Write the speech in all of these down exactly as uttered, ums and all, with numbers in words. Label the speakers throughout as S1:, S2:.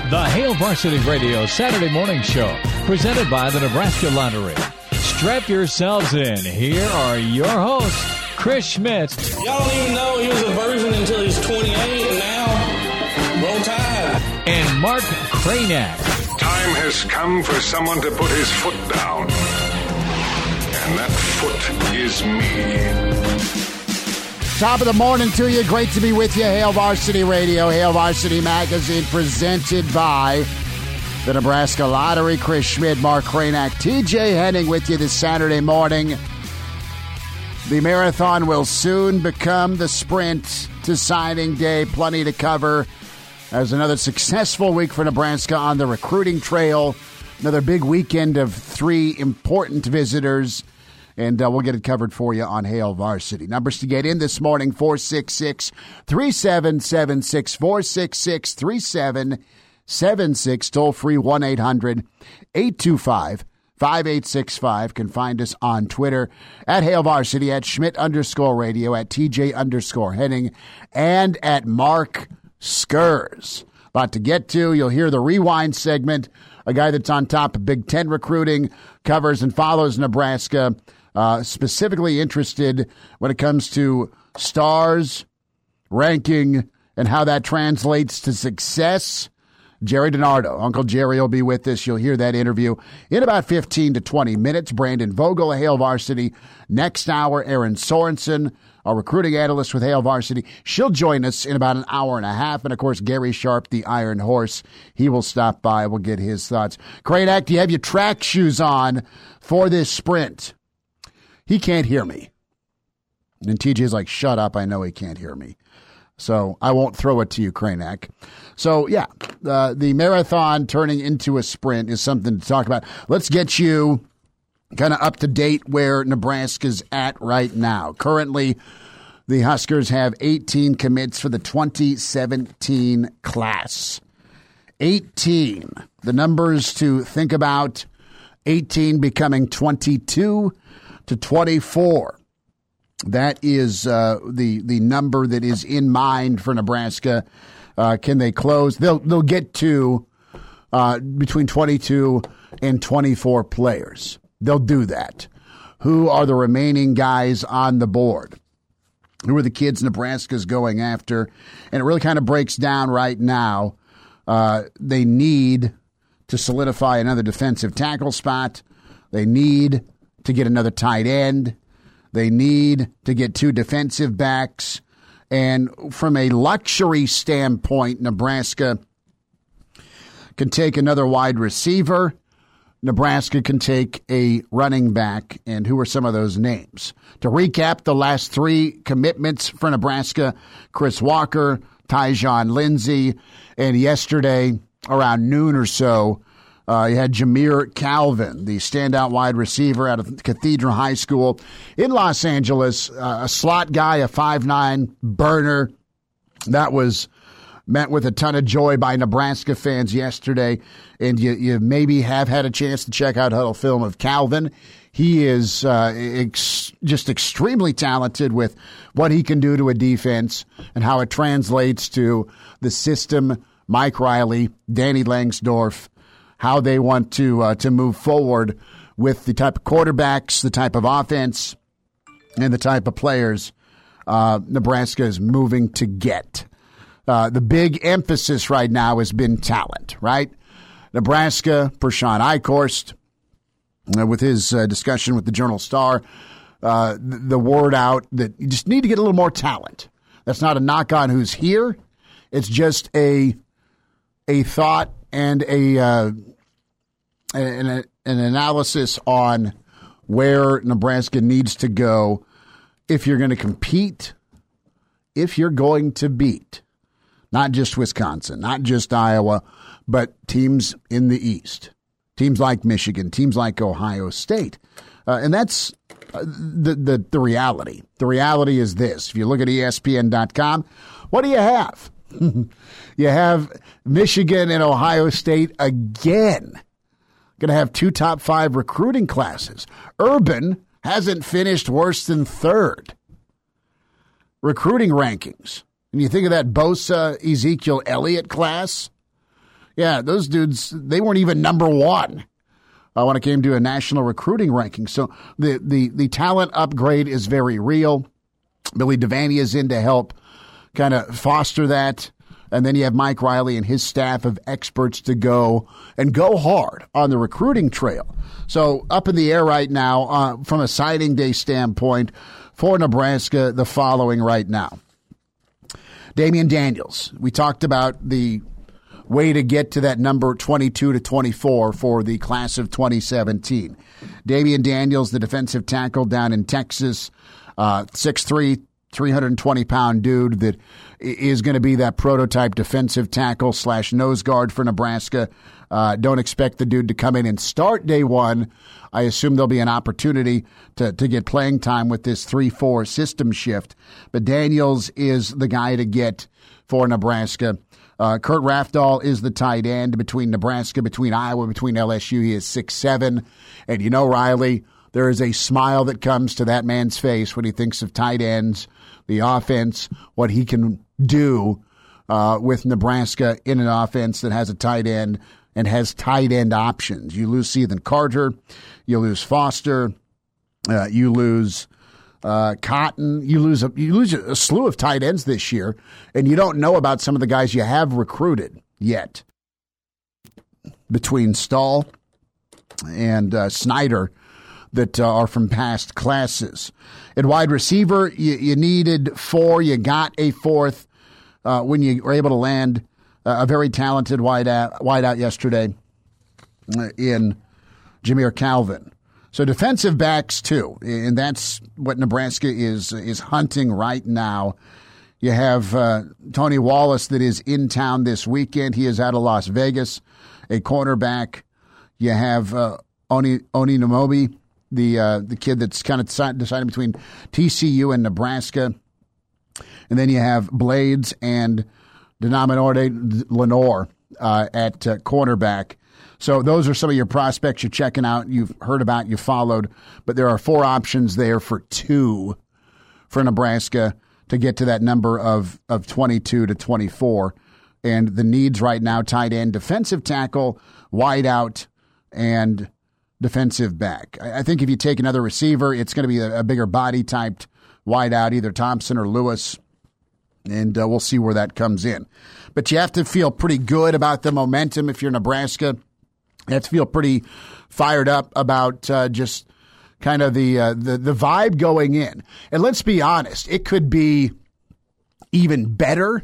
S1: The Hail Varsity Radio Saturday Morning Show, presented by the Nebraska Lottery. Strap yourselves in. Here are your hosts, Chris Schmidt.
S2: Y'all don't even know he was a virgin until he's twenty-eight, and now, roll tide.
S1: And Mark Cranack.
S3: Time has come for someone to put his foot down. And that foot is me.
S4: Top of the morning to you. Great to be with you. Hail Varsity Radio, Hail Varsity Magazine, presented by the Nebraska Lottery. Chris Schmidt, Mark Cranack, T J Henning with you this Saturday morning. The marathon will soon become the sprint to signing day. Plenty to cover as another successful week for Nebraska on the recruiting trail. Another big weekend of three important visitors. And uh, we'll get it covered for you on Hail Varsity. Numbers to get in this morning, four six six, three seven seven six, four six six, three seven seven six. Toll free one eight hundred, eight two five, five eight six five. Can find us on Twitter at Hail Varsity, at Schmidt underscore radio, at T J underscore Henning, and at Mark Skurs. A lot to get to. You'll hear the rewind segment. A guy that's on top of Big Ten recruiting, covers and follows Nebraska. Uh, specifically interested when it comes to stars, ranking, and how that translates to success. Jerry DiNardo, Uncle Jerry, will be with us. You'll hear that interview in about fifteen to twenty minutes. Brandon Vogel of Hail Varsity. Next hour, Aaron Sorensen, our recruiting analyst with Hail Varsity. She'll join us in about an hour and a half. And, of course, Gary Sharp, the Iron Horse, he will stop by. We'll get his thoughts. Cranack, do you have your track shoes on for this sprint? He can't hear me. And T J's like, shut up, I know he can't hear me. So I won't throw it to you, Cranack. So, yeah, uh, the marathon turning into a sprint is something to talk about. Let's get you kind of up to date where Nebraska's at right now. Currently, the Huskers have eighteen commits for the twenty seventeen class. eighteen. The numbers to think about, eighteen becoming twenty-two to twenty-four. That is uh, the the number that is in mind for Nebraska. Uh, can they close? They'll they'll get to uh, between twenty-two and twenty-four players. They'll do that. Who are the remaining guys on the board? Who are the kids Nebraska's going after? And it really kind of breaks down right now. Uh, they need to solidify another defensive tackle spot. They need to get another tight end. They need to get two defensive backs. And from a luxury standpoint, Nebraska can take another wide receiver. Nebraska can take a running back. And who are some of those names? To recap the last three commitments for Nebraska, Chris Walker, Tyjon Lindsey, and yesterday around noon or so, Uh, you had Jameer Calvin, the standout wide receiver out of Cathedral High School in Los Angeles, uh, a slot guy, a five nine burner. That was met with a ton of joy by Nebraska fans yesterday, and you, you maybe have had a chance to check out Huddle film of Calvin. He is uh, ex- just extremely talented with what he can do to a defense and how it translates to the system, Mike Riley, Danny Langsdorf, how they want to uh, to move forward with the type of quarterbacks, the type of offense, and the type of players uh, Nebraska is moving to get. Uh, the big emphasis right now has been talent, right? Nebraska, Prashant Eichhorst, uh, with his uh, discussion with the Journal-Star, uh, the, the word out that you just need to get a little more talent. That's not a knock on who's here. It's just a a thought and a uh, an, an analysis on where Nebraska needs to go if you're going to compete, if you're going to beat, not just Wisconsin, not just Iowa, but teams in the East, teams like Michigan, teams like Ohio State. Uh, and that's uh, the, the, the reality. The reality is this. If you look at E S P N dot com, what do you have? You have Michigan and Ohio State again. Going to have two top five recruiting classes. Urban hasn't finished worse than third. Recruiting rankings. And you think of that Bosa, Ezekiel Elliott class, Yeah, those dudes, they weren't even number one uh, when it came to a national recruiting ranking. So the, the, the talent upgrade is very real. Billy Devaney is in to help kind of foster that. And then you have Mike Riley and his staff of experts to go and go hard on the recruiting trail. So up in the air right now, uh, from a signing day standpoint for Nebraska, the following right now. Damian Daniels. We talked about the way to get to that number twenty-two to twenty-four for the class of twenty seventeen. Damian Daniels, the defensive tackle down in Texas, uh, six three, three hundred twenty pound dude that is going to be that prototype defensive tackle slash nose guard for Nebraska. Uh, don't expect the dude to come in and start day one. I assume there'll be an opportunity to, to get playing time with this three four system shift. But Daniels is the guy to get for Nebraska. Uh, Kurt Rafdal is the tight end between Nebraska, between Iowa, between L S U. He is six seven. And you know, Riley, there is a smile that comes to that man's face when he thinks of tight ends, the offense, what he can do uh, with Nebraska in an offense that has a tight end and has tight end options. You lose Seathan Carter, you lose Foster, uh, you lose uh, Cotton, you lose a, you lose a slew of tight ends this year, and you don't know about some of the guys you have recruited yet. Between Stahl and uh, Snyder, that uh, are from past classes. At wide receiver, you, you needed four. You got a fourth uh, when you were able to land uh, a very talented wide out, wide out yesterday uh, in Jameer Calvin. So defensive backs, too, and that's what Nebraska is is hunting right now. You have uh, Tony Wallace that is in town this weekend. He is out of Las Vegas, a cornerback. You have uh, Oni Oninomobi, the uh, the kid that's kind of deciding between T C U and Nebraska. And then you have Blades and Denominorde Lenore uh, at uh, cornerback. So those are some of your prospects you're checking out, you've heard about, you followed. But there are four options there for two for Nebraska to get to that number of, of twenty-two to twenty-four. And the needs right now, tight end, defensive tackle, wide out, and defensive back. I think if you take another receiver, it's going to be a, a bigger body-typed wide out, either Thompson or Lewis, and uh, we'll see where that comes in. But you have to feel pretty good about the momentum if you're Nebraska. You have to feel pretty fired up about uh, just kind of the, uh, the the vibe going in. And let's be honest, it could be even better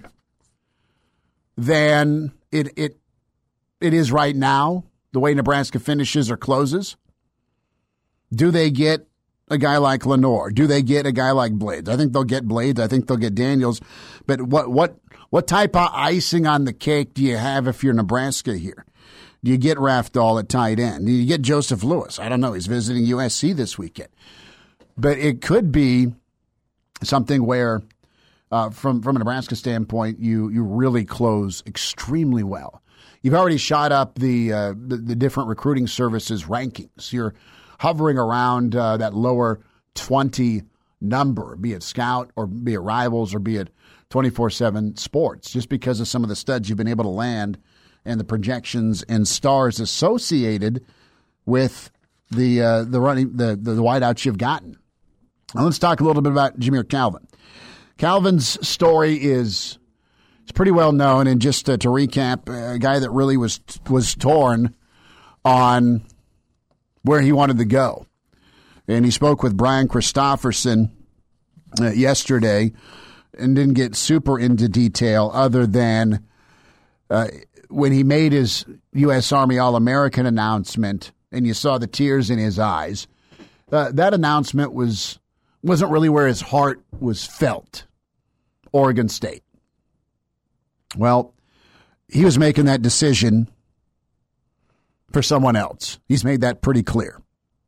S4: than it it it is right now, the way Nebraska finishes or closes. Do they get a guy like Lenore? Do they get a guy like Blades? I think they'll get Blades. I think they'll get Daniels. But what what what type of icing on the cake do you have if you're Nebraska here? Do you get Rafdal at tight end? Do you get Joseph Lewis? I don't know. He's visiting U S C this weekend. But it could be something where, uh, from, from a Nebraska standpoint, you you really close extremely well. You've already shot up the, uh, the, the different recruiting services rankings. You're hovering around uh, that lower twenty number, be it Scout or be it Rivals or be it twenty-four seven Sports, just because of some of the studs you've been able to land and the projections and stars associated with the uh, the running the, the the wideouts you've gotten. Now let's talk a little bit about Jameer Calvin. Calvin's story is it's pretty well known, and just uh, to recap, a guy that really was was torn on where he wanted to go, and he spoke with Brian Christopherson uh, yesterday, and didn't get super into detail other than. Uh, When he made his U S Army All-American announcement, and you saw the tears in his eyes, uh, that announcement was, wasn't really where his heart was felt. Oregon State. Well, he was making that decision for someone else. He's made that pretty clear.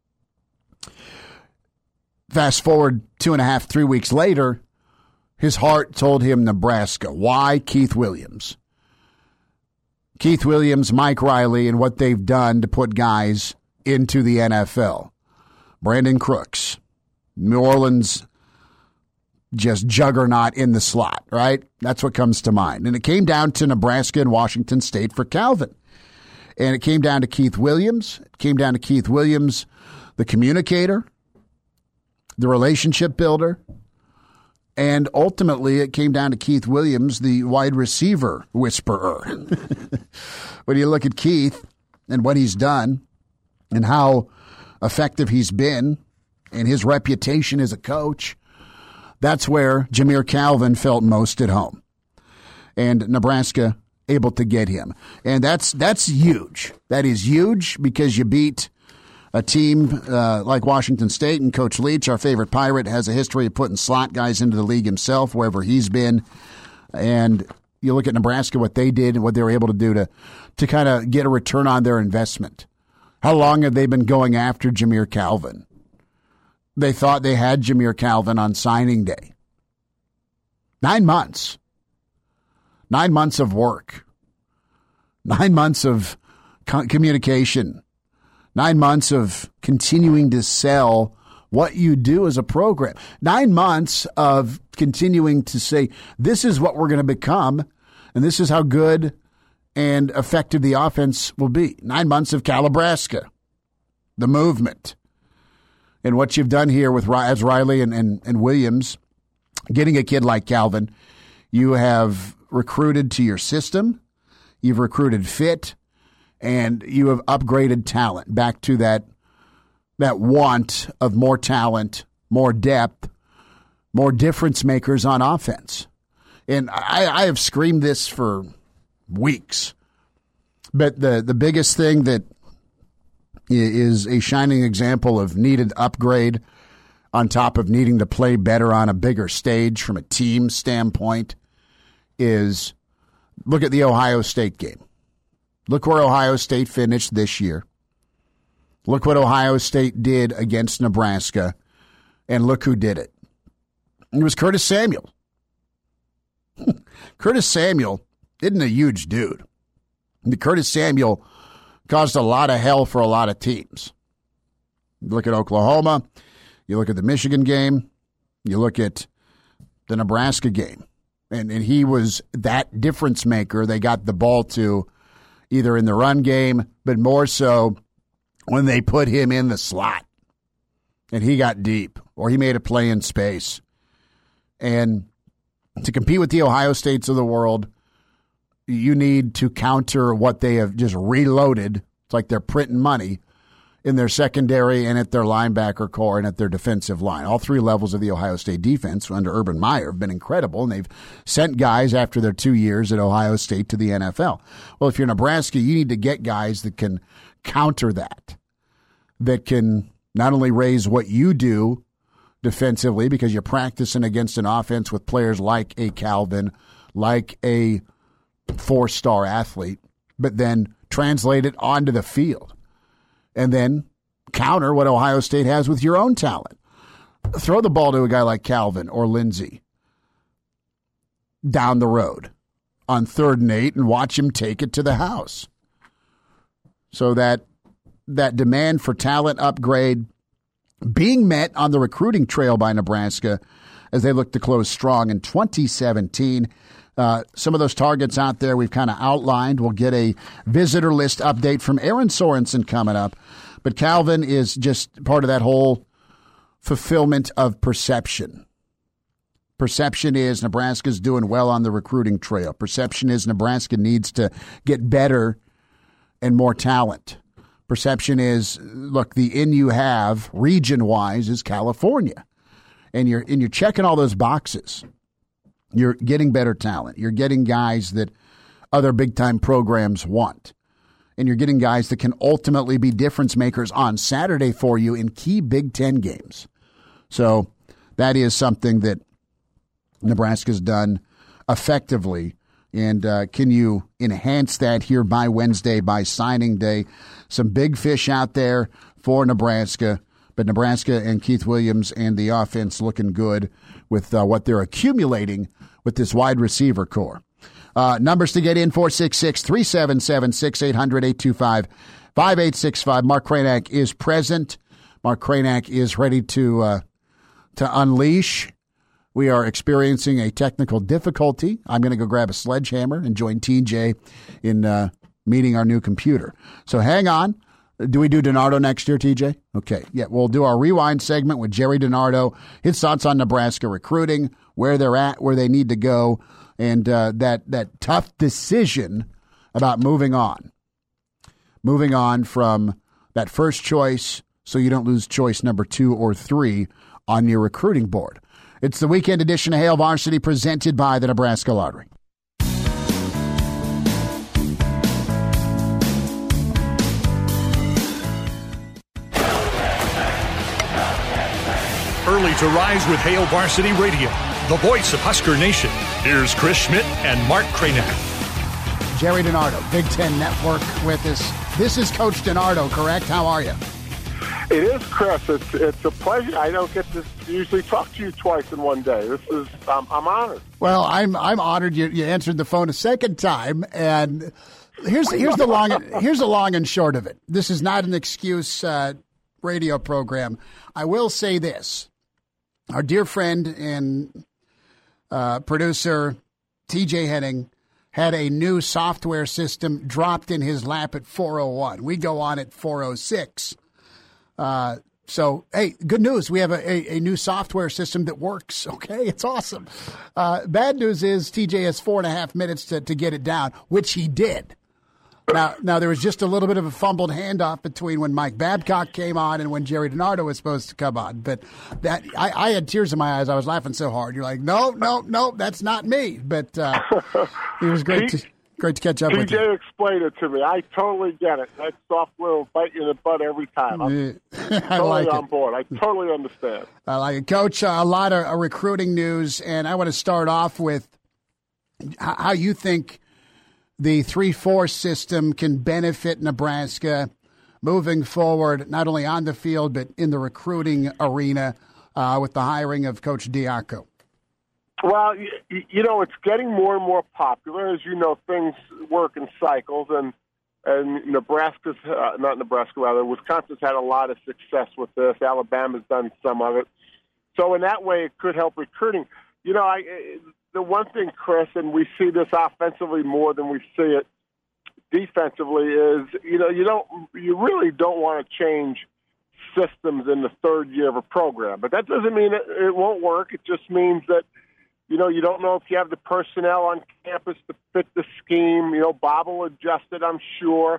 S4: Fast forward two and a half, three weeks later, his heart told him Nebraska. Why? Keith Williams. Keith Williams, Mike Riley, and what they've done to put guys into the N F L. Brandon Crooks, New Orleans just juggernaut in the slot, right? That's what comes to mind. And it came down to Nebraska and Washington State for Calvin. And it came down to Keith Williams. It came down to Keith Williams, the communicator, the relationship builder, and ultimately it came down to Keith Williams, the wide receiver whisperer. When you look at Keith and what he's done and how effective he's been and his reputation as a coach, that's where Jameer Calvin felt most at home. And Nebraska able to get him. And that's that's huge. That is huge because you beat a team uh, like Washington State, and Coach Leach, our favorite Pirate, has a history of putting slot guys into the league himself, wherever he's been. And you look at Nebraska, what they did and what they were able to do to, to kind of get a return on their investment. How long have they been going after Jameer Calvin? They thought they had Jameer Calvin on signing day. Nine months. Nine months of work. Nine months of co- communication. Nine months of continuing to sell what you do as a program. Nine months of continuing to say, this is what we're going to become, and this is how good and effective the offense will be. Nine months of Calabrasca, the movement, and what you've done here with as Riley and, and, and Williams, getting a kid like Calvin. You have recruited to your system. You've recruited fit. And you have upgraded talent back to that that want of more talent, more depth, more difference makers on offense. And I, I have screamed this for weeks. But the, the biggest thing that is a shining example of needed upgrade on top of needing to play better on a bigger stage from a team standpoint is look at the Ohio State game. Look where Ohio State finished this year. Look what Ohio State did against Nebraska, and look who did it. It was Curtis Samuel. Curtis Samuel isn't a huge dude. The Curtis Samuel caused a lot of hell for a lot of teams. You look at Oklahoma, you look at the Michigan game, you look at the Nebraska game, and, and he was that difference maker they got the ball to, either in the run game, but more so when they put him in the slot and he got deep or he made a play in space. And to compete with the Ohio States of the world, you need to counter what they have just reloaded. It's like they're printing money in their secondary and at their linebacker core and at their defensive line. All three levels of the Ohio State defense under Urban Meyer have been incredible, and they've sent guys after their two years at Ohio State to the N F L. Well, if you're Nebraska, you need to get guys that can counter that, that can not only raise what you do defensively because you're practicing against an offense with players like a Calvin, like a four-star athlete, but then translate it onto the field. And then counter what Ohio State has with your own talent. Throw the ball to a guy like Calvin or Lindsey down the road on third and eight and watch him take it to the house. So that that demand for talent upgrade being met on the recruiting trail by Nebraska as they look to close strong in twenty seventeen. Uh, some of those targets out there we've kind of outlined. We'll get a visitor list update from Aaron Sorensen coming up. But Calvin is just part of that whole fulfillment of perception. Perception is Nebraska's doing well on the recruiting trail. Perception is Nebraska needs to get better and more talent. Perception is, look, the in you have region-wise is California. And you're and you're checking all those boxes. You're getting better talent. You're getting guys that other big-time programs want. And you're getting guys that can ultimately be difference makers on Saturday for you in key Big Ten games. So that is something that Nebraska's done effectively. And uh, can you enhance that here by Wednesday, by signing day? Some big fish out there for Nebraska. But Nebraska and Keith Williams and the offense looking good with uh, what they're accumulating with this wide receiver core. Uh, numbers to get in, four six six, three seven seven, six eight hundred, eight two five, five eight six five. Mark Cranack is present. Mark Cranack is ready to uh, to unleash We are experiencing a technical difficulty. I'm going to go grab a sledgehammer and join T J in uh, meeting our new computer. So hang on. Do we do DiNardo next year, T J? Okay. Yeah, we'll do our rewind segment with Jerry DiNardo, his thoughts on Nebraska recruiting, where they're at, where they need to go, and uh, that, that tough decision about moving on. Moving on from that first choice so you don't lose choice number two or three on your recruiting board. It's the weekend edition of Hail Varsity presented by the Nebraska Lottery.
S5: Early to rise with Hail Varsity Radio, the voice of Husker Nation. Here's Chris Schmidt and Mark Cranack.
S4: Jerry DiNardo, Big Ten Network with us. This is Coach DiNardo, correct? How are you?
S6: It is, Chris. It's it's a pleasure. I don't get to usually talk to you twice in one day. This is um, I'm honored.
S4: Well, I'm I'm honored you, you answered the phone a second time, and here's here's the long here's the long and short of it. This is not an excuse uh, radio program. I will say this: our dear friend and uh, producer T J Henning had a new software system dropped in his lap at four oh one. We go on at four oh six. Uh, so, hey, good news. We have a, a, a new software system that works. Okay, it's awesome. Uh, bad news is T J has four and a half minutes to, to get it down, which he did. Now, now there was just a little bit of a fumbled handoff between when Mike Babcock came on and when Jerry DiNardo was supposed to come on. But that I, I had tears in my eyes. I was laughing so hard. You're like, no, no, no, that's not me. But uh, it was great to great to catch up with you.
S6: T J explained it to me. I totally get it. That software will bite you in the butt every time. I'm
S4: I
S6: totally
S4: like
S6: on
S4: it.
S6: board. I totally understand.
S4: I like it. Coach, uh, a lot of uh, recruiting news, and I want to start off with how you think the three four system can benefit Nebraska moving forward, not only on the field, but in the recruiting arena uh, with the hiring of Coach Diaco.
S6: Well, you, you know, it's getting more and more popular. As you know, things work in cycles, and and Nebraska's, uh, not Nebraska, rather, Wisconsin's had a lot of success with this. Alabama's done some of it. So in that way, it could help recruiting. You know, I, the one thing, Chris, and we see this offensively more than we see it defensively, is, you know, you don't, you really don't want to change systems in the third year of a program. But that doesn't mean it, it won't work. It just means that, you know, you don't know if you have the personnel on campus to fit the scheme. You know, Bob will adjust it, I'm sure.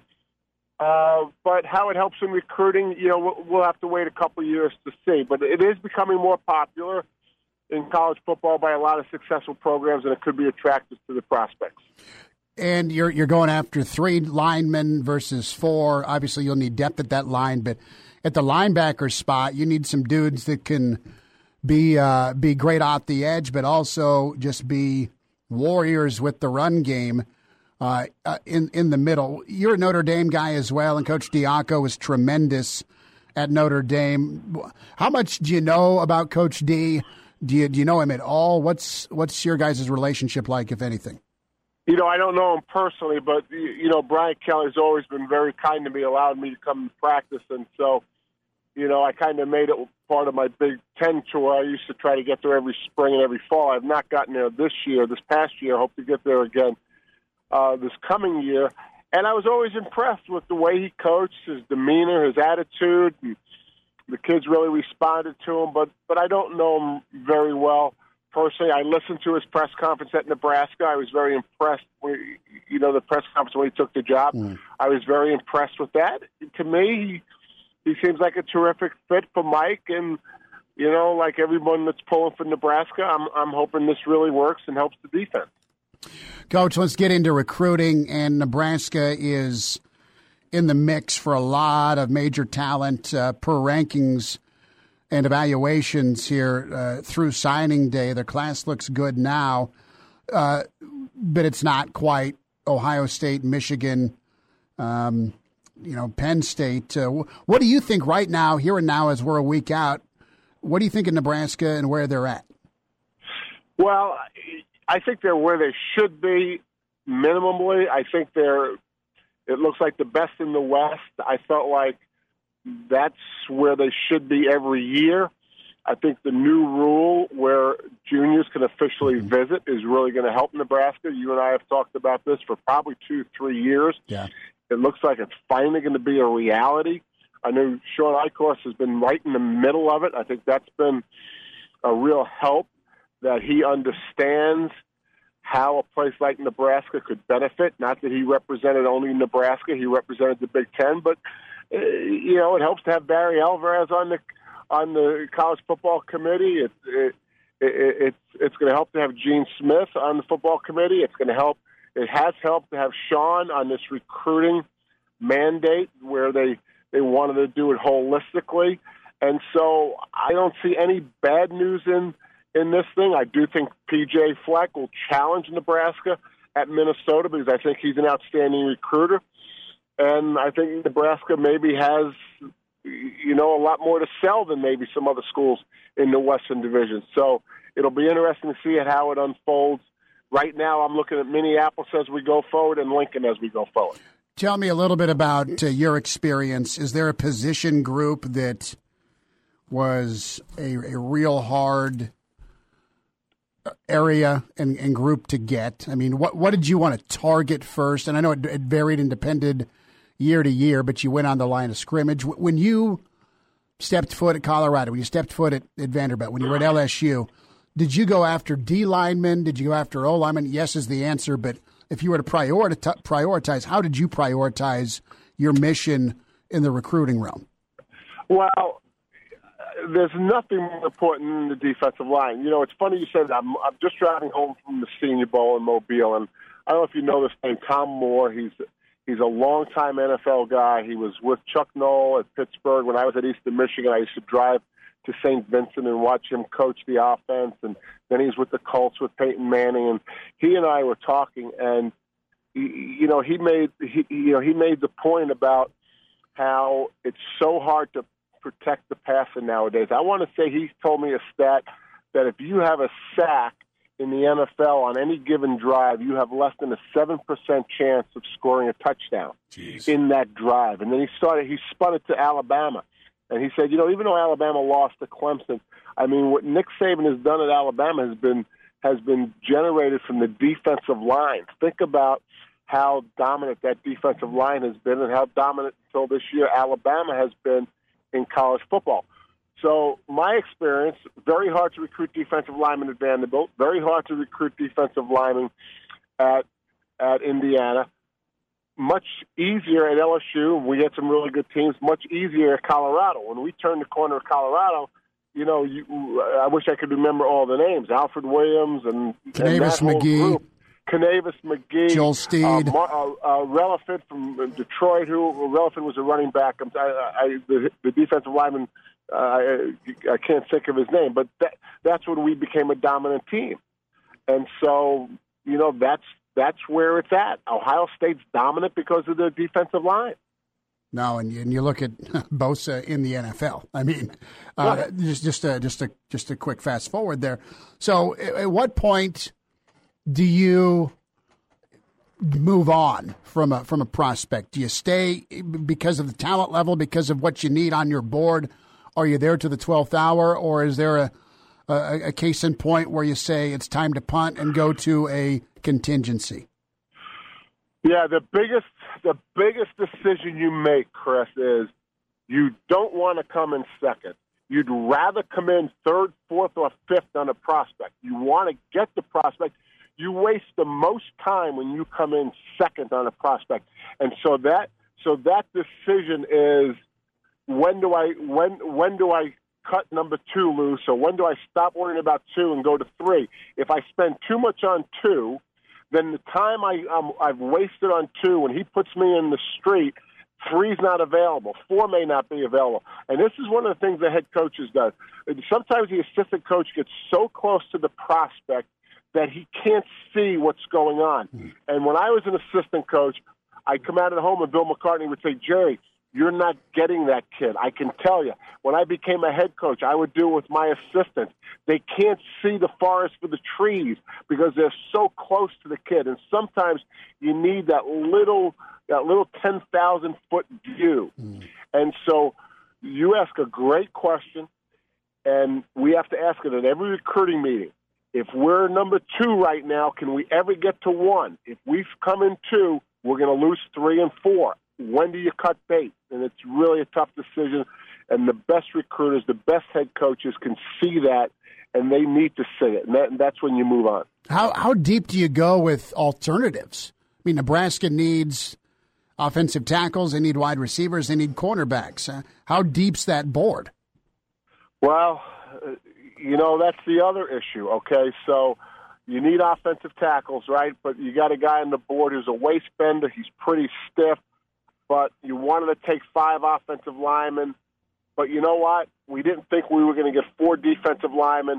S6: Uh, but how it helps in recruiting, you know, we'll, we'll have to wait a couple of years to see. But it is becoming more popular in college football by a lot of successful programs, and it could be attractive to the prospects.
S4: And you're you're going after three linemen versus four. Obviously, you'll need depth at that line, but at the linebacker spot, you need some dudes that can be uh, be great off the edge, but also just be warriors with the run game uh, uh, in in the middle. You're a Notre Dame guy as well, and Coach Diaco was tremendous at Notre Dame. How much do you know about Coach D? Do you do you know him at all? What's what's your guys' relationship like, if anything?
S6: You know, I don't know him personally, but, you know, Brian Kelly's always been very kind to me, allowed me to come to practice. And so, you know, I kind of made it part of my Big Ten tour. I used to try to get there every spring and every fall. I've not gotten there this year, this past year. I hope to get there again uh, this coming year. And I was always impressed with the way he coached, his demeanor, his attitude. And the kids really responded to him, but but I don't know him very well. Personally, I listened to his press conference at Nebraska. I was very impressed with, you know, the press conference when he took the job. Mm. I was very impressed with that. To me, he, he seems like a terrific fit for Mike, and, you know, like everyone that's pulling for Nebraska, I'm I'm hoping this really works and helps the defense.
S4: Coach, let's get into recruiting, and Nebraska is in the mix for a lot of major talent uh, per rankings and evaluations here uh, through signing day. Their class looks good now, uh, but it's not quite Ohio State, Michigan, um, you know, Penn State. Uh, what do you think right now, here and now, as we're a week out, what do you think of Nebraska and where they're at?
S6: Well, I think they're where they should be minimally. I think they're, it looks like the best in the West. I felt like that's where they should be every year. I think the new rule where juniors can officially visit is really going to help Nebraska. You and I have talked about this for probably two, three years.
S4: Yeah.
S6: It looks like it's finally going to be a reality. I know Sean Eichhorst has been right in the middle of it. I think that's been a real help, that he understands how a place like Nebraska could benefit. Not that he represented only Nebraska, he represented the Big Ten, but uh, you know, it helps to have Barry Alvarez on the on the college football committee. It, it, it, it's it's going to help to have Gene Smith on the football committee. It's going to help. It has helped to have Sean on this recruiting mandate where they they wanted to do it holistically, and so I don't see any bad news in. in this thing. I do think P J Fleck will challenge Nebraska at Minnesota because I think he's an outstanding recruiter. And I think Nebraska maybe has, you know, a lot more to sell than maybe some other schools in the Western Division. So it'll be interesting to see how it unfolds. Right now I'm looking at Minneapolis as we go forward and Lincoln as we go forward.
S4: Tell me a little bit about uh, your experience. Is there a position group that was a, a real hard area and, and group to get? I mean, what what did you want to target first? And I know it, it varied and depended year to year, but you went on the line of scrimmage. When you stepped foot at Colorado, when you stepped foot at, at Vanderbilt, when you were at L S U, did you go after D linemen? Did you go after O linemen? Yes is the answer, but if you were to prioritize, prioritize, how did you prioritize your mission in the recruiting realm?
S6: Well, there's nothing more important than the defensive line. You know, it's funny you said that. I'm, I'm just driving home from the Senior Bowl in Mobile, and I don't know if you know this name, Tom Moore. He's he's a longtime N F L guy. He was with Chuck Noll at Pittsburgh. When I was at Eastern Michigan, I used to drive to Saint Vincent and watch him coach the offense, and then he was with the Colts with Peyton Manning, and he and I were talking, and he, you know, he made he, you know he made the point about how it's so hard to protect the passer nowadays. I want to say he told me a stat that if you have a sack in the N F L on any given drive, you have less than a seven percent chance of scoring a touchdown Jeez. in that drive. And then he started, he spun it to Alabama. And he said, you know, even though Alabama lost to Clemson, I mean, what Nick Saban has done at Alabama has been has been generated from the defensive line. Think about how dominant that defensive line has been and how dominant until this year Alabama has been in college football. So my experience, very hard to recruit defensive linemen at Vanderbilt, very hard to recruit defensive linemen at at Indiana, much easier at L S U. We had some really good teams, much easier at Colorado. When we turned the corner of Colorado, you know, you, I wish I could remember all the names, Alfred Williams and
S4: Canavis McGee.
S6: Canavis McGee,
S4: Joel Steed,
S6: uh, Mar- uh, uh, Relaford from Detroit. Who Relaford was a running back. I, I, the, the defensive lineman, uh, I, I can't think of his name, but that, that's when we became a dominant team. And so, you know, that's that's where it's at. Ohio State's dominant because of the defensive line.
S4: No, and you, and you look at Bosa in the N F L. I mean, uh, right. just just a, just a just a quick fast forward there. So, at what point do you move on from a from a prospect? Do you stay because of the talent level, because of what you need on your board? Are you there to the twelfth hour, or is there a, a, a case in point where you say it's time to punt and go to a contingency?
S6: Yeah, the biggest the biggest decision you make, Chris, is you don't want to come in second. You'd rather come in third, fourth, or fifth on a prospect. You want to get the prospect. You waste the most time when you come in second on a prospect, and so that so that decision is when do I when when do I cut number two loose, or when do I stop worrying about two and go to three? If I spend too much on two, then the time I um, I've wasted on two, when he puts me in the street, three's not available, four may not be available, and this is one of the things the head coaches does. Sometimes the assistant coach gets so close to the prospect that he can't see what's going on. Mm. And when I was an assistant coach, I'd come out of the home and Bill McCartney would say, Jerry, you're not getting that kid. I can tell you. When I became a head coach, I would do it with my assistants. They can't see the forest for the trees because they're so close to the kid. And sometimes you need that little that little ten thousand foot view. Mm. And so you ask a great question. And we have to ask it at every recruiting meeting. If we're number two right now, can we ever get to one? If we come in two, we're going to lose three and four. When do you cut bait? And it's really a tough decision. And the best recruiters, the best head coaches can see that, and they need to see it. And, that, and that's when you move on.
S4: How how deep do you go with alternatives? I mean, Nebraska needs offensive tackles. They need wide receivers. They need cornerbacks. Uh, how deep's that board?
S6: Well, uh, you know, that's the other issue, okay? So you need offensive tackles, right? But you got a guy on the board who's a waist bender. He's pretty stiff. But you wanted to take five offensive linemen. But you know what? We didn't think we were going to get four defensive linemen.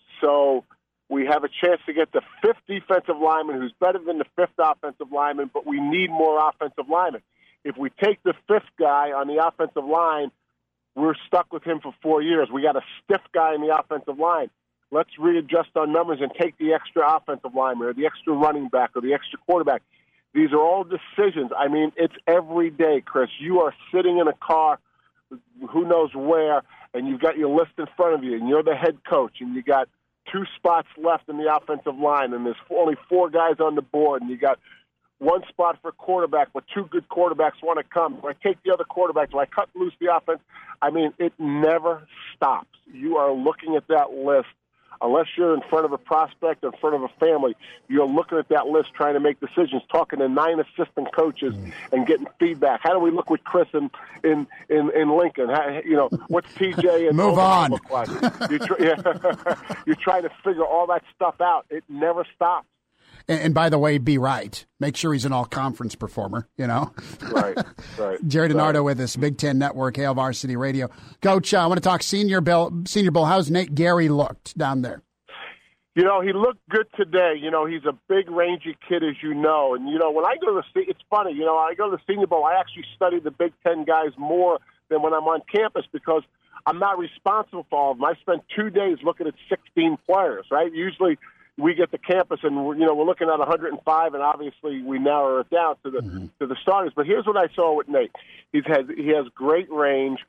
S6: So we have a chance to get the fifth defensive lineman who's better than the fifth offensive lineman, but we need more offensive linemen. If we take the fifth guy on the offensive line, we're stuck with him for four years. We got a stiff guy in the offensive line. Let's readjust our numbers and take the extra offensive lineman or the extra running back or the extra quarterback. These are all decisions. I mean, it's every day, Chris. You are sitting in a car, who knows where, and you've got your list in front of you, and you're the head coach, and you got two spots left in the offensive line, and there's only four guys on the board, and you got one spot for quarterback, but two good quarterbacks want to come. Do I take the other quarterback? Do I cut loose the offense? I mean, it never stops. You are looking at that list. Unless you're in front of a prospect or in front of a family, you're looking at that list trying to make decisions, talking to nine assistant coaches and getting feedback. How do we look with Chris in in, in, in Lincoln? How, you know, what's T J and
S4: Move on.
S6: Look like? You're, tr- yeah. You're trying to figure all that stuff out. It never stops.
S4: And, and by the way, be right. Make sure he's an all-conference performer, you know?
S6: Right, right.
S4: Jerry DiNardo
S6: right.
S4: with us, Big Ten Network, Hail Varsity Radio. Coach, uh, I want to talk Senior Bowl. Senior Bowl. How's Nate Gary looked down there?
S6: You know, he looked good today. You know, he's a big, rangy kid, as you know. And, you know, when I go to the – it's funny. You know, I go to the Senior Bowl, I actually study the Big Ten guys more than when I'm on campus because I'm not responsible for all of them. I spent two days looking at sixteen players, right? Usually – we get to campus and we're, you know, we're looking at one hundred five, and obviously we narrow it down to the mm-hmm. to the starters. But here's what I saw with Nate: he's had he has great range,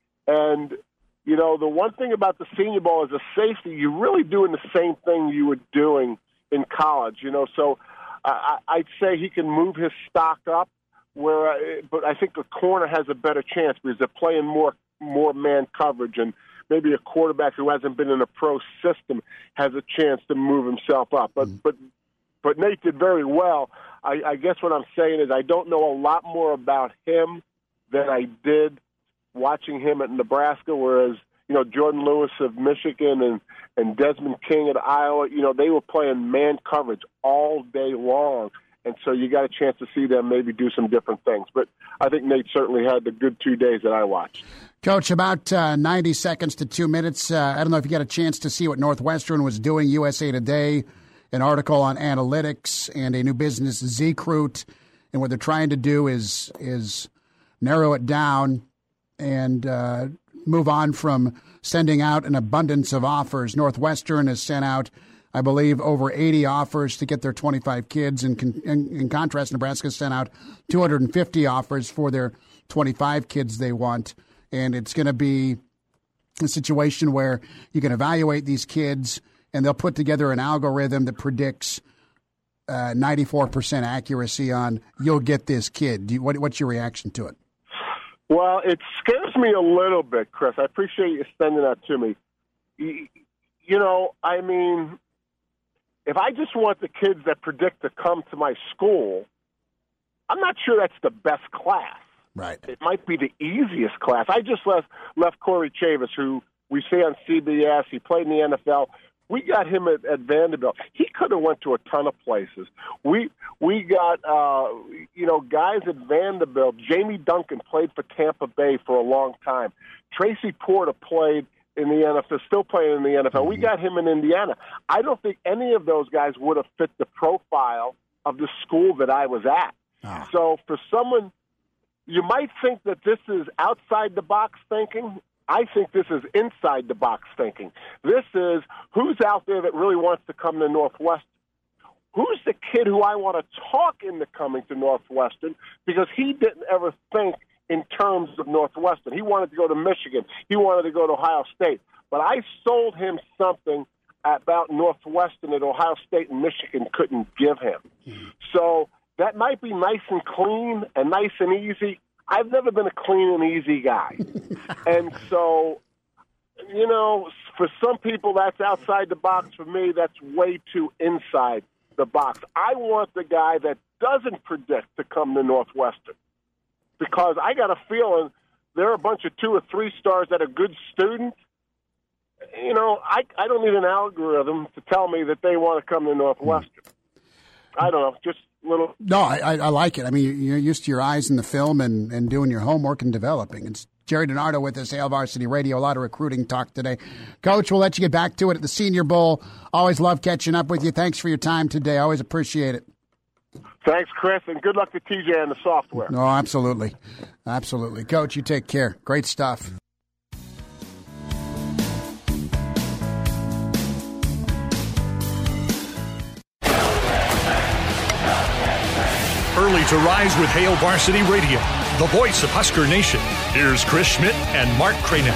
S6: and you know the one thing about the Senior Bowl as a safety, you're really doing the same thing you were doing in college. You know, so uh, I'd say he can move his stock up. Where, uh, but I think the corner has a better chance because they're playing more more man coverage, and maybe a quarterback who hasn't been in a pro system has a chance to move himself up. But mm. but but Nate did very well. I, I guess what I'm saying is I don't know a lot more about him than I did watching him at Nebraska, whereas, you know, Jordan Lewis of Michigan and, and Desmond King at Iowa, you know, they were playing man coverage all day long. And so you got a chance to see them maybe do some different things. But I think Nate certainly had the good two days that I watched.
S4: Coach, about uh, ninety seconds to two minutes. Uh, I don't know if you got a chance to see what Northwestern was doing. U S A Today, an article on analytics and a new business, Z-Crute. And what they're trying to do is is narrow it down and uh, move on from sending out an abundance of offers. Northwestern has sent out, I believe, over eighty offers to get their twenty-five kids. In, con- in, in contrast, Nebraska sent out two hundred fifty offers for their twenty-five kids they want. And it's going to be a situation where you can evaluate these kids, and they'll put together an algorithm that predicts uh, ninety-four percent accuracy on you'll get this kid. Do you, what, what's your reaction to it?
S6: Well, it scares me a little bit, Chris. I appreciate you sending that to me. You, you know, I mean, if I just want the kids that predict to come to my school, I'm not sure that's the best class.
S4: Right.
S6: It might be the easiest class. I just left left Corey Chavis, who we see on C B S. He played in the N F L. We got him at, at Vanderbilt. He could have went to a ton of places. We we got uh, you know guys at Vanderbilt. Jamie Duncan played for Tampa Bay for a long time. Tracy Porter played in the N F L, still playing in the N F L. Mm-hmm. We got him in Indiana. I don't think any of those guys would have fit the profile of the school that I was at. Ah. So for someone. You might think that this is outside-the-box thinking. I think this is inside-the-box thinking. This is who's out there that really wants to come to Northwestern. Who's the kid who I want to talk into coming to Northwestern because he didn't ever think in terms of Northwestern. He wanted to go to Michigan. He wanted to go to Ohio State. but I sold him something about Northwestern that Ohio State and Michigan couldn't give him. So that might be nice and clean and nice and easy. I've never been a clean and easy guy. And so, you know, for some people that's outside the box. For me, that's way too inside the box. I want the guy that doesn't predict to come to Northwestern, because I got a feeling there are a bunch of two or three stars that are good students. You know, I, I don't need an algorithm to tell me that they want to come to Northwestern. I don't know, just a little.
S4: No, I, I like it. I mean, you're used to your eyes in the film and, and doing your homework and developing. It's Jerry DiNardo with us, Hail Varsity Radio. A lot of recruiting talk today. Coach, we'll let you get back to it at the Senior Bowl. Always love catching up with you. Thanks for your time today. Always appreciate it.
S6: Thanks, Chris, and good luck to T J and the software.
S4: No, absolutely. Absolutely. Coach, you take care. Great stuff.
S5: Early to rise with Hail Varsity Radio, the voice of Husker Nation. Here's Chris Schmidt and Mark Cranack.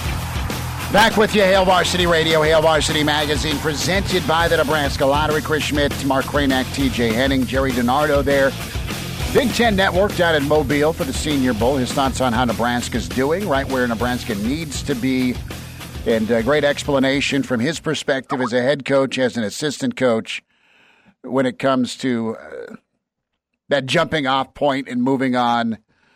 S4: Back with you, Hail Varsity Radio, Hail Varsity Magazine, presented by the Nebraska Lottery. Chris Schmidt, Mark Cranack, T J Henning, Jerry DiNardo there. Big Ten Network down in Mobile for the Senior Bowl. His thoughts on how Nebraska's doing, right where Nebraska needs to be, and a great explanation from his perspective as a head coach, as an assistant coach, when it comes to uh, that jumping off point and moving on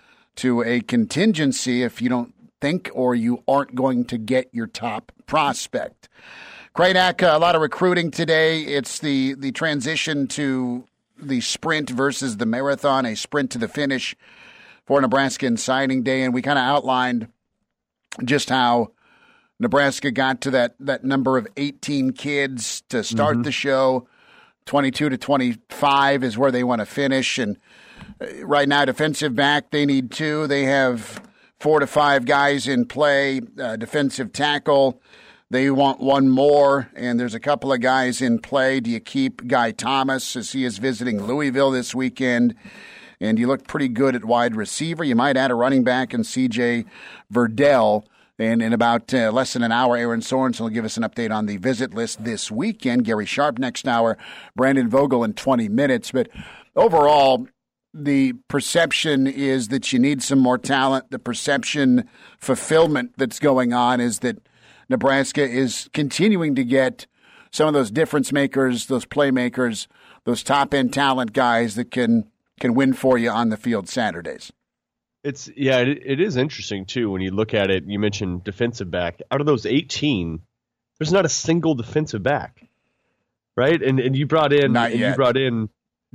S4: to a contingency if you don't think or you aren't going to get your top prospect. Cranack, a lot of recruiting today. It's the, the transition to the sprint versus the marathon, a sprint to the finish for Nebraska in signing day. And we kind of outlined just how Nebraska got to that, that number of eighteen kids to start mm-hmm. the show. twenty-two to twenty-five is where they want to finish. And right now, defensive back, they need two. They have four to five guys in play. Uh, defensive tackle, they want one more. And there's a couple of guys in play. Do you keep Guy Thomas as he is visiting Louisville this weekend? And you look pretty good at wide receiver. You might add a running back and C J Verdell. And in about uh, less than an hour, Aaron Sorensen will give us an update on the visit list this weekend. Gary Sharp next hour, Brandon Vogel in twenty minutes. But overall, the perception is that you need some more talent. The perception fulfillment that's going on is that Nebraska is continuing to get some of those difference makers, those playmakers, those top-end talent guys that can can win for you on the field Saturdays.
S7: It's yeah, it, it is interesting too when you look at it. You mentioned defensive back. Out of those eighteen, there's not a single defensive back, right? And and you brought in
S4: not
S7: and
S4: yet.
S7: you brought in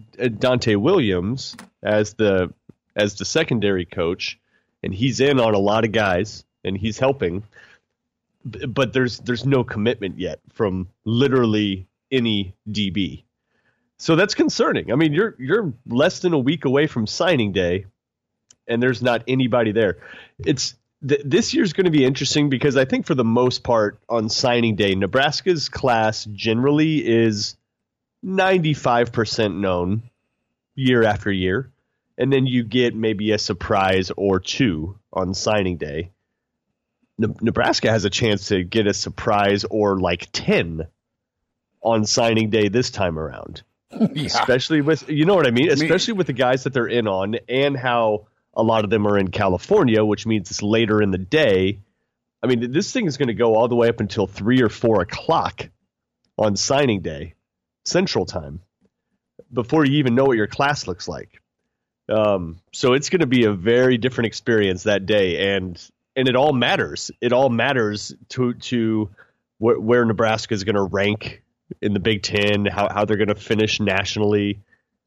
S7: Dante Williams as the as the secondary coach, and he's in on a lot of guys and he's helping. But there's there's no commitment yet from literally any D B, so that's concerning. I mean, you're you're less than a week away from signing day. And there's not anybody there. It's th- this year's going to be interesting because I think for the most part on signing day, Nebraska's class generally is ninety-five percent known year after year. And then you get maybe a surprise or two on signing day. Ne- Nebraska has a chance to get a surprise or like ten on signing day this time around. Yeah. Especially with, you know what I mean? Especially with the guys that they're in on and how a lot of them are in California, which means it's later in the day. I mean, this thing is going to go all the way up until three or four o'clock on signing day, Central Time, before you even know what your class looks like. Um, so it's going to be a very different experience that day, and and it all matters. It all matters to to wh- where Nebraska is going to rank in the Big Ten, how how they're going to finish nationally.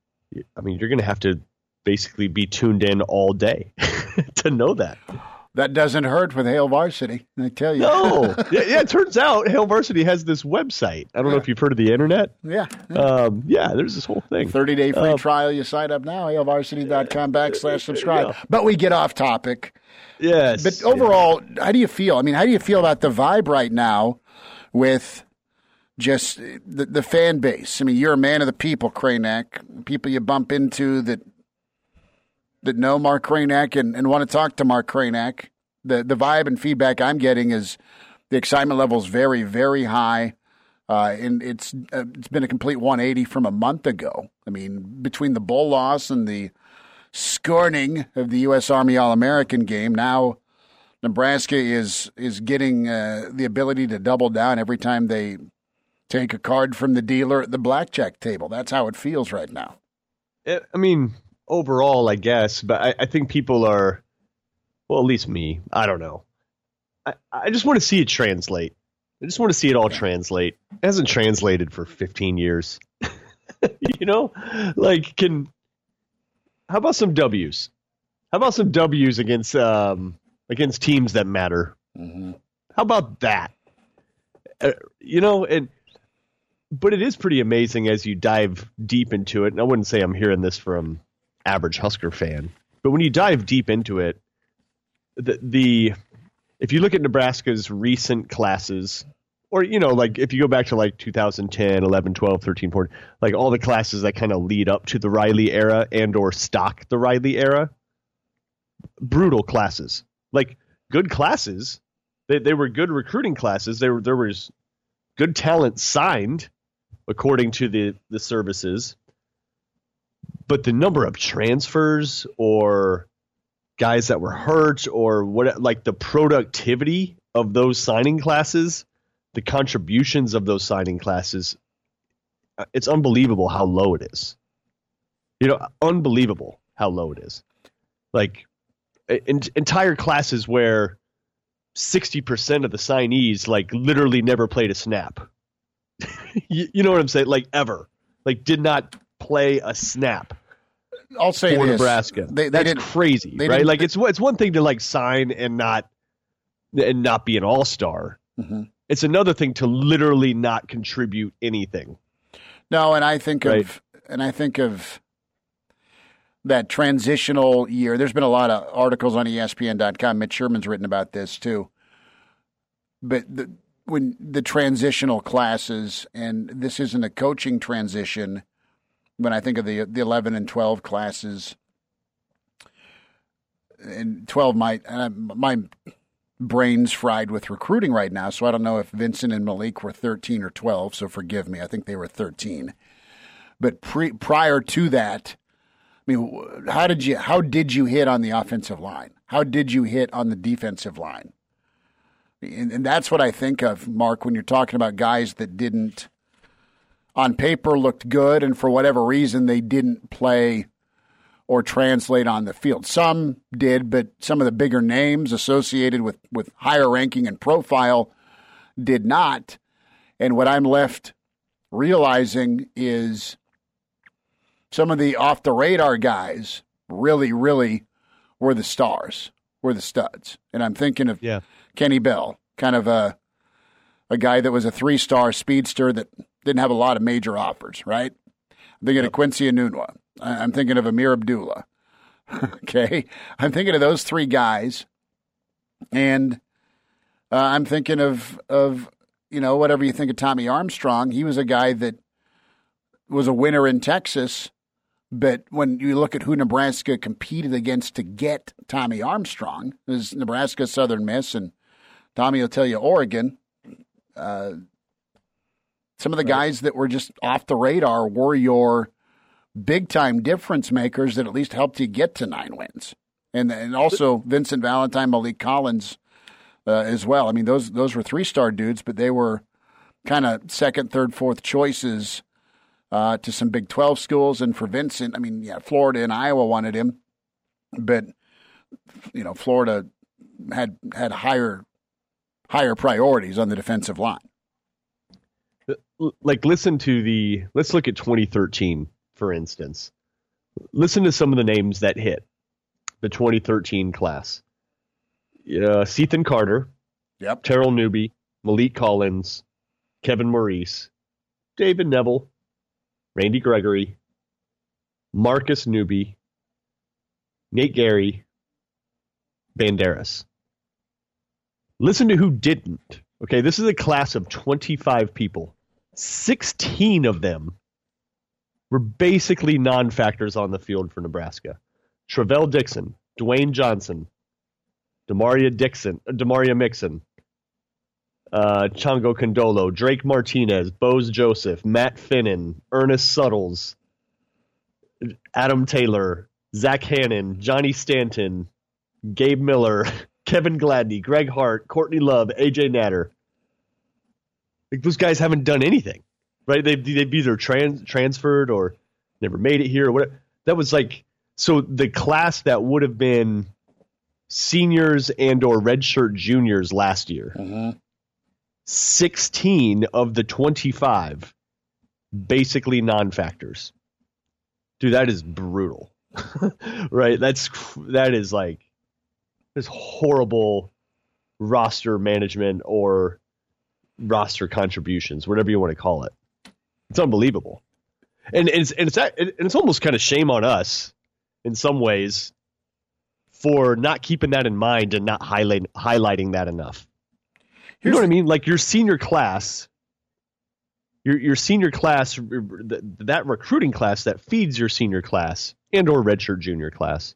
S7: I mean, you're going to have to basically be tuned in all day to know that.
S4: That doesn't hurt with Hail Varsity, I tell you.
S7: No. yeah, yeah, it turns out Hail Varsity has this website. I don't yeah. know if you've heard of the internet.
S4: Yeah.
S7: Yeah, um, yeah there's this whole thing.
S4: thirty-day free
S7: um,
S4: trial. You sign up now, hail varsity dot com backslash subscribe. Yeah. But we get off topic.
S7: Yes.
S4: But overall, yeah. how do you feel? I mean, how do you feel about the vibe right now with just the, the fan base? I mean, you're a man of the people, Cranack. People you bump into that that know Mark Cranack and, and want to talk to Mark Cranack. The the vibe and feedback I'm getting is the excitement level is very, very high. Uh, and it's uh, it's been a complete one eighty from a month ago. I mean, between the bowl loss and the scorning of the U S Army All-American game, now Nebraska is is getting uh, the ability to double down every time they take a card from the dealer at the blackjack table. That's how it feels right now.
S7: I mean, overall, I guess, but I, I think people are, well, at least me, I don't know. I, I just want to see it translate. I just want to see it all translate. It hasn't translated for fifteen years. You know, like, can, how about some W's? How about some W's against, um, against teams that matter? Mm-hmm. How about that? Uh, you know, and, but it is pretty amazing as you dive deep into it. And I wouldn't say I'm hearing this from average Husker fan, but when you dive deep into it, the, the, if you look at Nebraska's recent classes, or, you know, like if you go back to like two thousand ten, eleven, twelve, thirteen, fourteen, like all the classes that kind of lead up to the Riley era and or stock the Riley era, brutal classes, like good classes. They they were good recruiting classes. There were, there was good talent signed according to the, the services, but the number of transfers or guys that were hurt or what, like the productivity of those signing classes, the contributions of those signing classes, it's unbelievable how low it is. You know, unbelievable how low it is. Like in, entire classes where sixty percent of the signees like literally never played a snap. you, you know what I'm saying? Like ever, like did not play a snap.
S4: I'll say
S7: for
S4: this.
S7: Nebraska.
S4: They, they
S7: That's
S4: didn't,
S7: crazy,
S4: they
S7: right? Like it's it's one thing to like sign and not and not be an all-star.
S4: Mm-hmm.
S7: It's another thing to literally not contribute anything.
S4: No, and I think
S7: right?
S4: of and I think of that transitional year. There's been a lot of articles on E S P N dot com. Mitch Sherman's written about this too. But the, when the transitional classes, and this isn't a coaching transition. When I think of the the eleven and twelve classes, and twelve might uh, my brain's fried with recruiting right now, so I don't know if Vincent and Malik were thirteen or twelve. So forgive me. I think they were thirteen. But pre, prior to that, I mean, how did you how did you hit on the offensive line? How did you hit on the defensive line? And, and that's what I think of, Mark, when you're talking about guys that didn't, on paper, looked good, and for whatever reason they didn't play or translate on the field. Some did, but some of the bigger names associated with, with higher ranking and profile did not. And what I'm left realizing is some of the off-the-radar guys really, really were the stars, were the studs. And I'm thinking of
S7: yeah.
S4: Kenny Bell, kind of a a guy that was a three-star speedster that didn't have a lot of major offers, right? I'm thinking yep. of Quincy Enunwa. I'm thinking of Amir Abdullah. Okay? I'm thinking of those three guys. And uh, I'm thinking of, of, you know, whatever you think of Tommy Armstrong. He was a guy that was a winner in Texas. But when you look at who Nebraska competed against to get Tommy Armstrong, it was Nebraska, Southern Miss, and Tommy will tell you Oregon. Uh, some of the guys that were just off the radar were your big-time difference makers that at least helped you get to nine wins. And and also Vincent Valentine, Malik Collins uh, as well. I mean, those those were three-star dudes, but they were kind of second, third, fourth choices uh, to some Big twelve schools. And for Vincent, I mean, yeah, Florida and Iowa wanted him, but, you know, Florida had had higher higher priorities on the defensive line.
S7: Like, listen to the, let's look at twenty thirteen, for instance. Listen to some of the names that hit the twenty thirteen class. Uh, Sethan Carter,
S4: yep.
S7: Terrell Newby, Malik Collins, Kevin Maurice, David Neville, Randy Gregory, Marcus Newby, Nate Gary, Banderas. Listen to who didn't. Okay, this is a class of twenty-five people. sixteen of them were basically non-factors on the field for Nebraska. Travell Dixon, Dwayne Johnson, Demaria Dixon, Demaria Mixon, uh, Chongo Condolo, Drake Martinez, Bose Joseph, Matt Finnan, Ernest Suttles, Adam Taylor, Zach Hannon, Johnny Stanton, Gabe Miller, Kevin Gladney, Greg Hart, Courtney Love, A J Natter. Like, those guys haven't done anything, right? They've, they've either trans, transferred or never made it here or whatever. That was like, so the class that would have been seniors and or redshirt juniors last year, mm-hmm. sixteen of the twenty-five basically non-factors. Dude, that is brutal. Right? That's that is like this horrible roster management or roster contributions, whatever you want to call it. It's unbelievable. And it's and it's and it's almost kind of shame on us in some ways for not keeping that in mind and not highlight, highlighting that enough. You Here's, know what I mean? Like your senior class, your your senior class, that recruiting class that feeds your senior class and or redshirt junior class.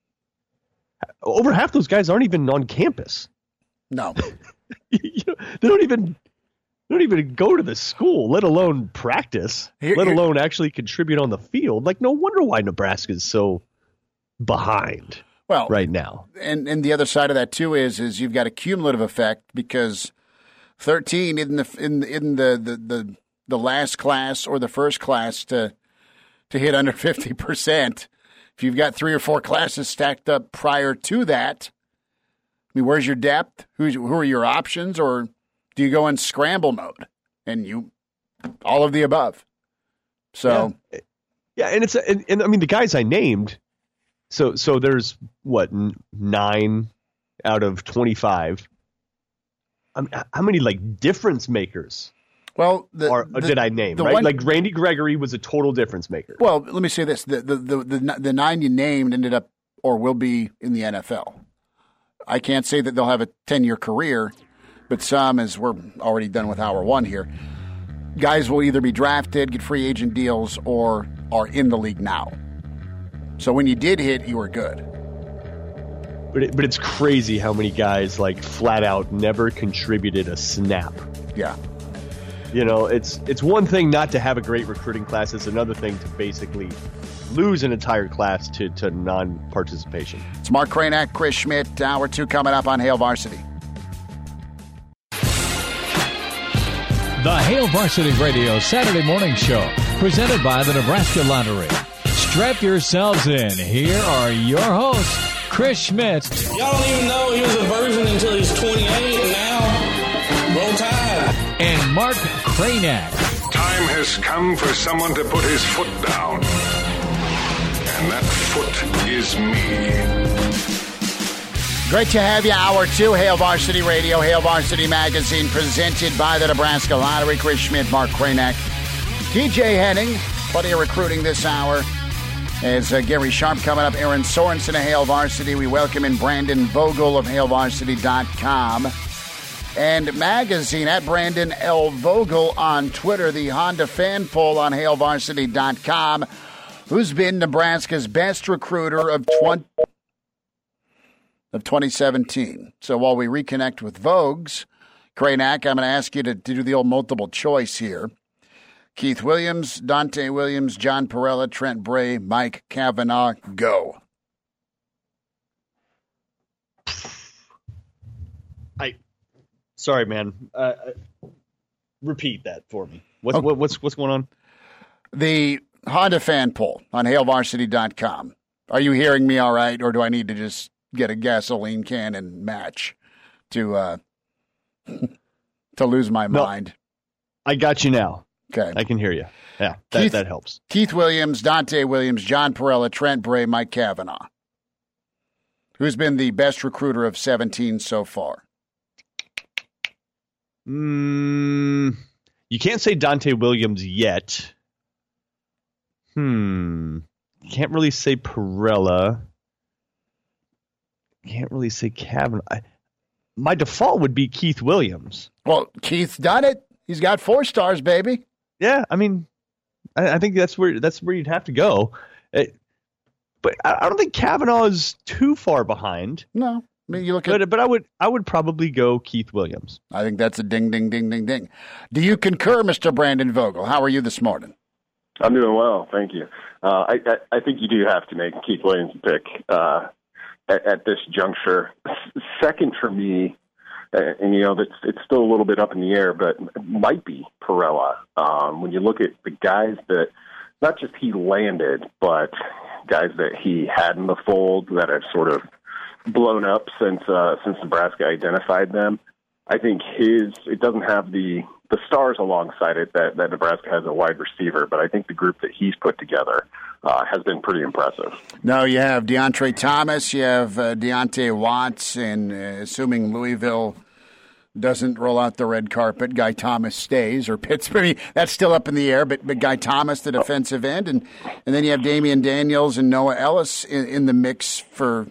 S7: Over half those guys aren't even on campus.
S4: No,
S7: you know, they don't even they don't even go to the school, let alone practice, here, let here. alone actually contribute on the field. Like, no wonder why Nebraska is so behind. Well, right now,
S4: and and the other side of that too is is you've got a cumulative effect because thirteen in the in in the the the, the last class or the first class to to hit under fifty percent. If you've got three or four classes stacked up prior to that, I mean, where's your depth? Who's who are your options, or do you go in scramble mode and you all of the above? So,
S7: yeah, yeah and it's and, and I mean the guys I named. So so there's, what, nine out of twenty-five. I mean, how many, like, difference makers
S4: well, the,
S7: are,
S4: the,
S7: did I name, right? One, like, Randy Gregory was a total difference maker.
S4: Well, let me say this. The, the, the, the, the nine you named ended up or will be in the N F L. I can't say that they'll have a ten-year career, but some, as we're already done with hour one here, guys will either be drafted, get free agent deals, or are in the league now. So when you did hit, you were good.
S7: But it, but it's crazy how many guys, like, flat out never contributed a snap.
S4: Yeah.
S7: You know, it's it's one thing not to have a great recruiting class. It's another thing to basically lose an entire class to, to non-participation.
S4: It's Mark Cranack, Chris Schmidt. Hour two coming up on Hail Varsity.
S1: The Hail Varsity Radio Saturday Morning Show, presented by the Nebraska Lottery. Strap yourselves in. Here are your hosts, Chris Schmidt.
S2: Y'all don't even know he was a virgin until he's twenty-eight, and now, roll tide.
S1: And Mark Cranack.
S3: Time has come for someone to put his foot down. And that foot is me.
S4: Great to have you. Hour two, Hail Varsity Radio, Hail Varsity Magazine, presented by the Nebraska Lottery. Chris Schmidt, Mark Cranack, T J Henning. Plenty of recruiting this hour. As uh, Gary Sharp coming up, Aaron Sorensen of Hail Varsity. We welcome in Brandon Vogel of Hail Varsity dot com. And magazine at Brandon L. Vogel on Twitter. The Honda fan poll on Hail Varsity dot com. Who's been Nebraska's best recruiter of twenty of twenty seventeen? So while we reconnect with Vogues, Cranack, I'm going to ask you to, to do the old multiple choice here. Keith Williams, Dante Williams, John Perella, Trent Bray, Mike Cavanaugh, go.
S7: I, sorry, man. Uh, repeat that for me. What's
S4: okay.
S7: what, what's what's going on?
S4: The Honda fan poll on Hail Varsity dot com. Are you hearing me all right, or do I need to just get a gasoline can and match to uh, to lose my
S7: no,
S4: mind?
S7: I got you now.
S4: Okay.
S7: I can hear you. Yeah, that,
S4: Keith,
S7: that helps.
S4: Keith Williams, Dante Williams, John Perella, Trent Bray, Mike Cavanaugh. Who's been the best recruiter of seventeen so far?
S7: Mm, you can't say Dante Williams yet. Hmm. You can't really say Perella. Can't really say Cavanaugh. I, my default would be Keith Williams.
S4: Well, Keith's done it. He's got four stars, baby.
S7: Yeah, I mean, I, I think that's where that's where you'd have to go. It, but I, I don't think Cavanaugh is too far behind.
S4: No, I mean, you look at,
S7: but but I would I would probably go Keith Williams.
S4: I think that's a ding, ding, ding, ding, ding. Do you concur, Mister Brandon Vogel? How are you this morning?
S8: I'm doing well, thank you. Uh, I, I I think you do have to make Keith Williams pick uh, at, at this juncture. Second for me, uh, and you know it's it's still a little bit up in the air, but it might be Perella. Um, when you look at the guys that not just he landed, but guys that he had in the fold that have sort of blown up since uh, since Nebraska identified them. I think his it doesn't have the the stars alongside it that, that Nebraska has a wide receiver, but I think the group that he's put together uh, has been pretty impressive.
S4: No, you have DeAndre Thomas, you have uh, Deontay Watts, and uh, assuming Louisville doesn't roll out the red carpet, Guy Thomas stays, or Pittsburgh, that's still up in the air, but, but Guy Thomas, the defensive end, and, and then you have Damian Daniels and Noah Ellis in, in the mix for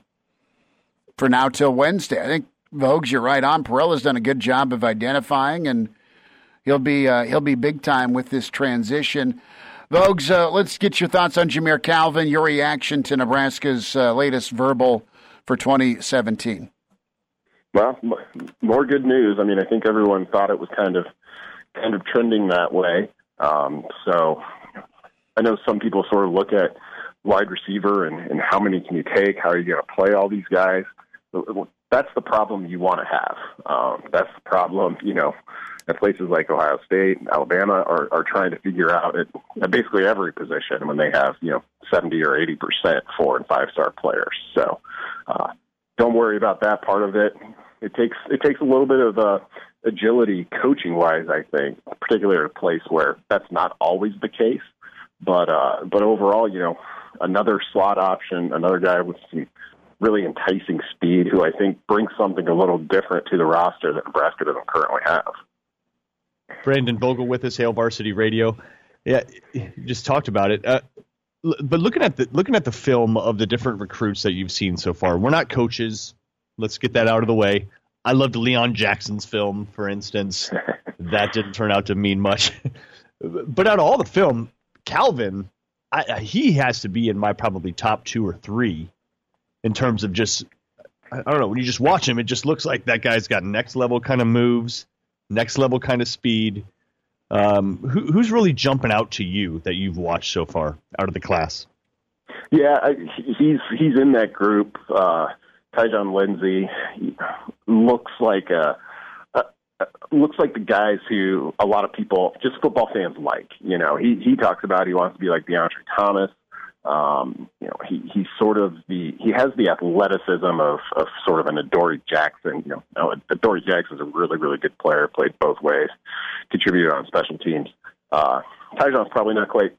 S4: for now till Wednesday. I think, Vogues, you're right on. Perella's done a good job of identifying, and he'll be uh, he'll be big time with this transition. Vogues, uh, let's get your thoughts on Jameer Calvin, your reaction to Nebraska's uh, latest verbal for twenty seventeen.
S8: Well, more good news. I mean, I think everyone thought it was kind of kind of trending that way. Um, so I know some people sort of look at wide receiver and, and how many can you take, how are you going to play all these guys. That's the problem you want to have. Um, that's the problem, you know, that places like Ohio State and Alabama are, are trying to figure out at, at basically every position when they have, you know, seventy or eighty percent four and five star players. So uh, don't worry about that part of it. It takes it takes a little bit of uh, agility coaching wise, I think, particularly at a place where that's not always the case. But uh, but overall, you know, another slot option, another guy with some really enticing speed who I think brings something a little different to the roster that Nebraska doesn't currently have.
S7: Brandon Vogel with us, Hail Varsity Radio. Yeah, you just talked about it. Uh, but looking at the looking at the film of the different recruits that you've seen so far, we're not coaches. Let's get that out of the way. I loved Leon Jackson's film, for instance. That didn't turn out to mean much. But out of all the film, Calvin, I, I, he has to be in my probably top two or three in terms of just, I don't know, when you just watch him, it just looks like that guy's got next level kind of moves, next level kind of speed. Um, who, who's really jumping out to you that you've watched so far out of the class?
S8: Yeah, I, he's he's in that group. Uh, Tyjon Lindsey looks like a, a looks like the guys who a lot of people, just football fans, like. You know, he he talks about he wants to be like DeAndre Thomas. Um, you know, he he's sort of the he has the athleticism of, of sort of an Adoree Jackson. You know, Adoree Jackson's a really really good player, played both ways, contributed on special teams. Uh, Tyjon's probably not quite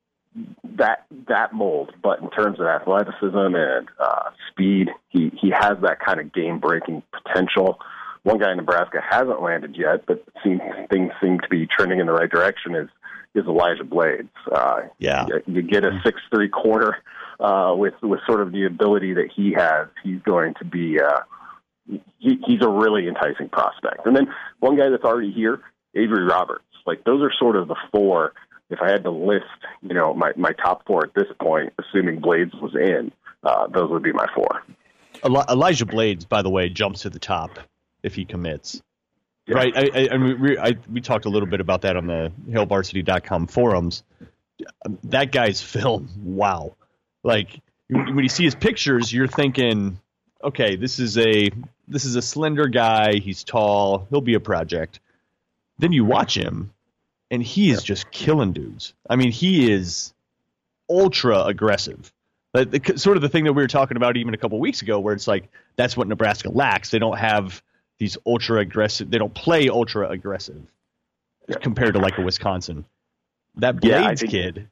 S8: that that mold, but in terms of athleticism and uh, speed, he he has that kind of game breaking potential. One guy in Nebraska hasn't landed yet, but seems, things seem to be trending in the right direction. Is is Elijah Blades? Uh,
S7: yeah,
S8: you, you get a six three corner uh, with with sort of the ability that he has. He's going to be uh, he, he's a really enticing prospect. And then one guy that's already here, Avery Roberts. Like those are sort of the four. If I had to list, you know, my, my top four at this point, assuming Blades was in, uh, those would be my four.
S7: Elijah Blades, by the way, jumps to the top if he commits.
S8: Yeah.
S7: Right? I, I, I mean, we, I, we talked a little bit about that on the hail varsity dot com forums. That guy's film, wow. Like, when you see his pictures, you're thinking, okay, this is a this is a slender guy. He's tall. He'll be a project. Then you watch him. And he is just killing dudes. I mean, he is ultra aggressive. Like the, sort of the thing that we were talking about even a couple weeks ago, where it's like that's what Nebraska lacks. They don't have these ultra aggressive. They don't play ultra aggressive yeah. compared to like a Wisconsin. That Blades yeah, kid,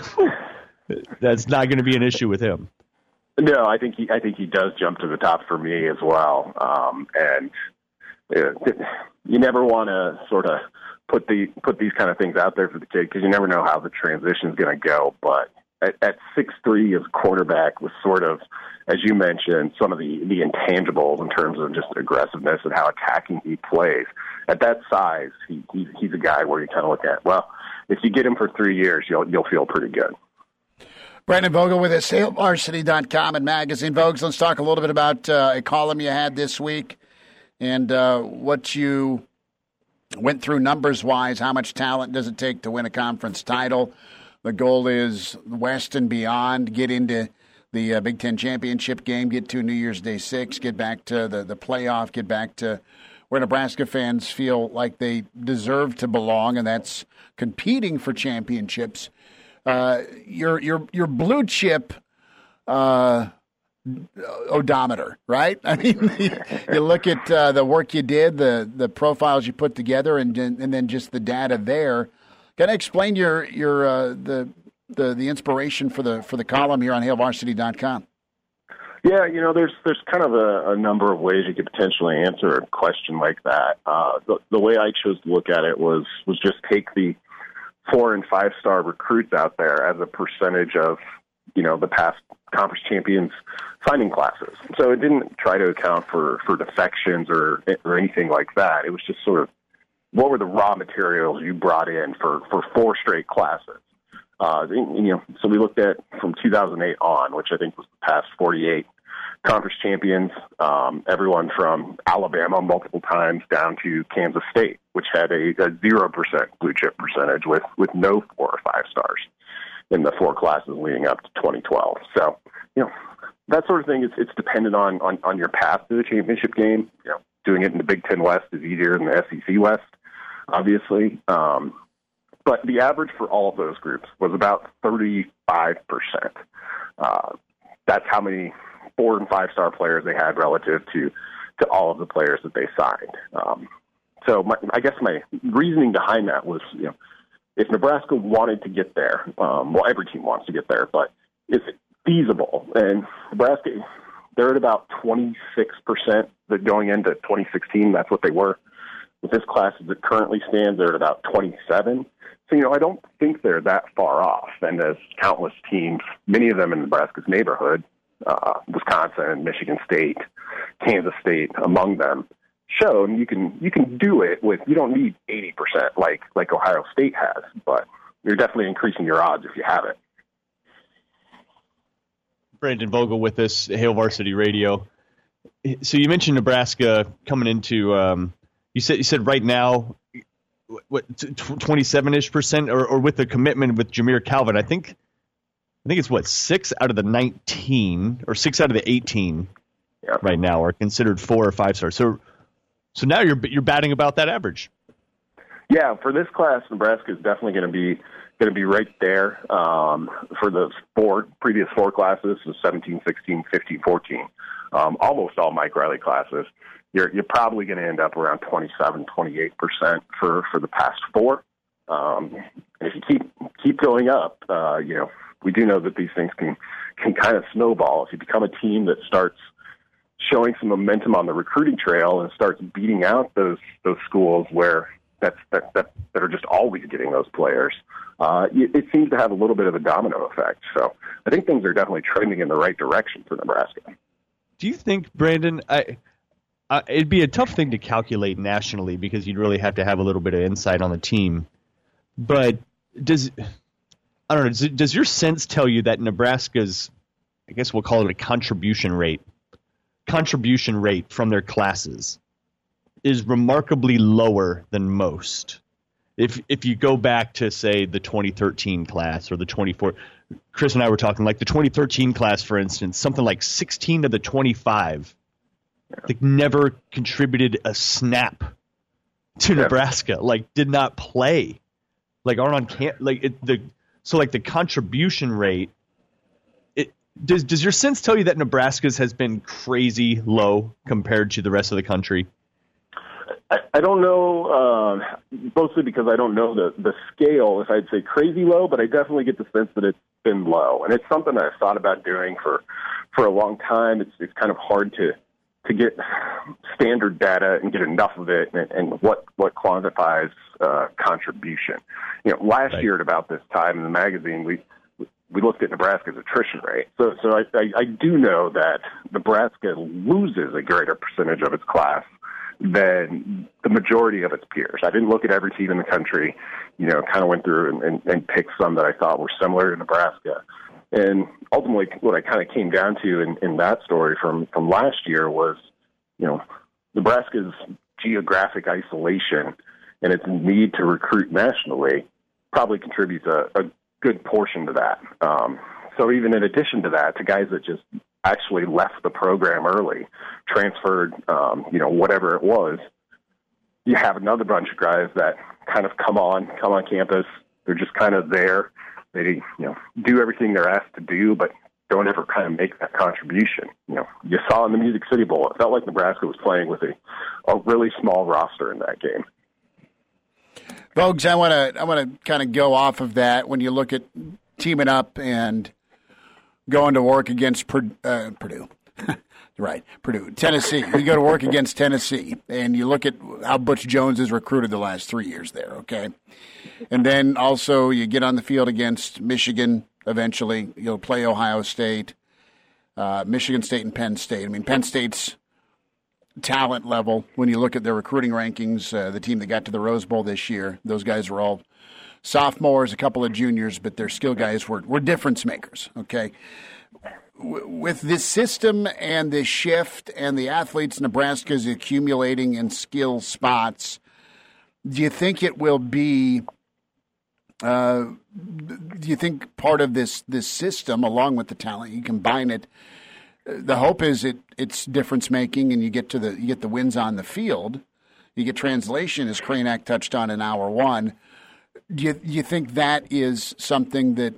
S7: that's not going to be an issue with him.
S8: No, I think he. I think he does jump to the top for me as well. Um, and uh, you never want to sort of put the put these kind of things out there for the kid because you never know how the transition is going to go. But at, at six three as quarterback was sort of, as you mentioned, some of the, the intangibles in terms of just aggressiveness and how attacking he plays. At that size, he, he he's a guy where you kind of look at, well, if you get him for three years, you'll you'll feel pretty good.
S4: Brandon Vogel with us, Hail Varsity dot com and Magazine. Vogues, let's talk a little bit about uh, a column you had this week and uh, what you went through numbers-wise. How much talent does it take to win a conference title? The goal is West and beyond, get into the uh, Big Ten championship game, get to New Year's Day six, get back to the, the playoff, get back to where Nebraska fans feel like they deserve to belong, and that's competing for championships. Uh, your your your blue chip uh, odometer, right? I mean, you look at uh, the work you did, the the profiles you put together, and and then just the data there. Can I explain your your uh, the the the inspiration for the for the column here on Hail Varsity dot com?
S8: Yeah, you know, there's there's kind of a, a number of ways you could potentially answer a question like that. Uh, the, the way I chose to look at it was was just take the four and five star recruits out there as a percentage of, you know, the past conference champions signing classes. So it didn't try to account for, for defections or or anything like that. It was just sort of what were the raw materials you brought in for, for four straight classes. Uh, you know, so we looked at from two thousand eight on, which I think was the past forty-eight conference champions, um, everyone from Alabama multiple times down to Kansas State, which had a, a zero percent blue chip percentage with, with no four or five stars in the four classes leading up to twenty twelve. So, you know, that sort of thing is it's dependent on, on, on your path to the championship game. You know, doing it in the Big Ten West is easier than the S E C West, obviously. Um, but the average for all of those groups was about thirty-five percent. Uh, that's how many four and five star players they had relative to, to all of the players that they signed. Um, so my, I guess my reasoning behind that was, you know, if Nebraska wanted to get there, um, well, every team wants to get there, but is it feasible? And Nebraska, they're at about twenty-six percent that going into twenty sixteen, that's what they were. With this class as it currently stands, they're at about twenty-seven. So, you know, I don't think they're that far off. And as countless teams, many of them in Nebraska's neighborhood, uh, Wisconsin, Michigan State, Kansas State, among them, show, and you can you can do it with, you don't need eighty percent like like Ohio State has, but you're definitely increasing your odds if you have it.
S7: Brandon Vogel with us, Hail Varsity Radio. So you mentioned Nebraska coming into, um, you said you said right now, what twenty-seven-ish percent, or, or with the commitment with Jameer Calvin, I think, I think it's what six out of the nineteen or six out of the eighteen yeah. right now are considered four or five stars. So, so now you're you're batting about that average.
S8: Yeah, for this class, Nebraska is definitely going to be going to be right there. Um, for the four previous four classes, so seventeen, sixteen, fifteen, fourteen, um, almost all Mike Riley classes. You're, you're probably going to end up around twenty-seven, twenty-eight percent for, for the past four. Um, and if you keep keep going up, uh, you know, we do know that these things can, can kind of snowball. If you become a team that starts showing some momentum on the recruiting trail and starts beating out those those schools where that's that, that, that are just always getting those players, uh, it, it seems to have a little bit of a domino effect. So I think things are definitely trending in the right direction for Nebraska.
S7: Do you think, Brandon, I – Uh, it'd be a tough thing to calculate nationally because you'd really have to have a little bit of insight on the team. But does I don't know, does, does your sense tell you that Nebraska's, I guess we'll call it a contribution rate, contribution rate from their classes is remarkably lower than most? If if you go back to, say, the twenty thirteen class or the twenty-four, Chris and I were talking, like the twenty thirteen class, for instance, something like sixteen of the twenty-five like never contributed a snap to Nebraska, like did not play, like aren't on camp, like it, the so like the contribution rate. It does does your sense tell you that Nebraska's has been crazy low compared to the rest of the country?
S8: I, I don't know, uh, mostly because I don't know the the scale. If I'd say crazy low, but I definitely get the sense that it's been low, and it's something I've thought about doing for for a long time. It's it's kind of hard to. to get standard data and get enough of it and, and what, what quantifies uh, contribution. You know, last right. year at about this time in the magazine, we we looked at Nebraska's attrition rate. So so I, I, I do know that Nebraska loses a greater percentage of its class than the majority of its peers. I didn't look at every team in the country, you know, kind of went through and, and, and picked some that I thought were similar to Nebraska. And ultimately, what I kind of came down to in, in that story from, from last year was, you know, Nebraska's geographic isolation and its need to recruit nationally probably contributes a, a good portion to that. Um, so even in addition to that, to guys that just actually left the program early, transferred, um, you know, whatever it was, you have another bunch of guys that kind of come on, come on campus. They're just kind of there. They, you know, do everything they're asked to do, but don't ever kind of make that contribution. You know, you saw in the Music City Bowl, it felt like Nebraska was playing with a, a really small roster in that game.
S4: Folks, I want to I want to kind of go off of that. When you look at teaming up and going to work against Purdue, uh, Purdue. right, Purdue, Tennessee. You go to work against Tennessee, and you look at how Butch Jones has recruited the last three years there, okay? And then also you get on the field against Michigan eventually. You'll play Ohio State, uh, Michigan State, and Penn State. I mean, Penn State's talent level, when you look at their recruiting rankings, uh, the team that got to the Rose Bowl this year, those guys were all sophomores, a couple of juniors, but their skill guys were, were difference makers, okay? W- with this system and this shift and the athletes Nebraska's accumulating in skill spots, do you think it will be, uh, do you think part of this, this system, along with the talent, you combine it, the hope is it it's difference making, and you get to the you get the wins on the field. You get translation, as Kranak touched on in hour one. Do you do you think that is something that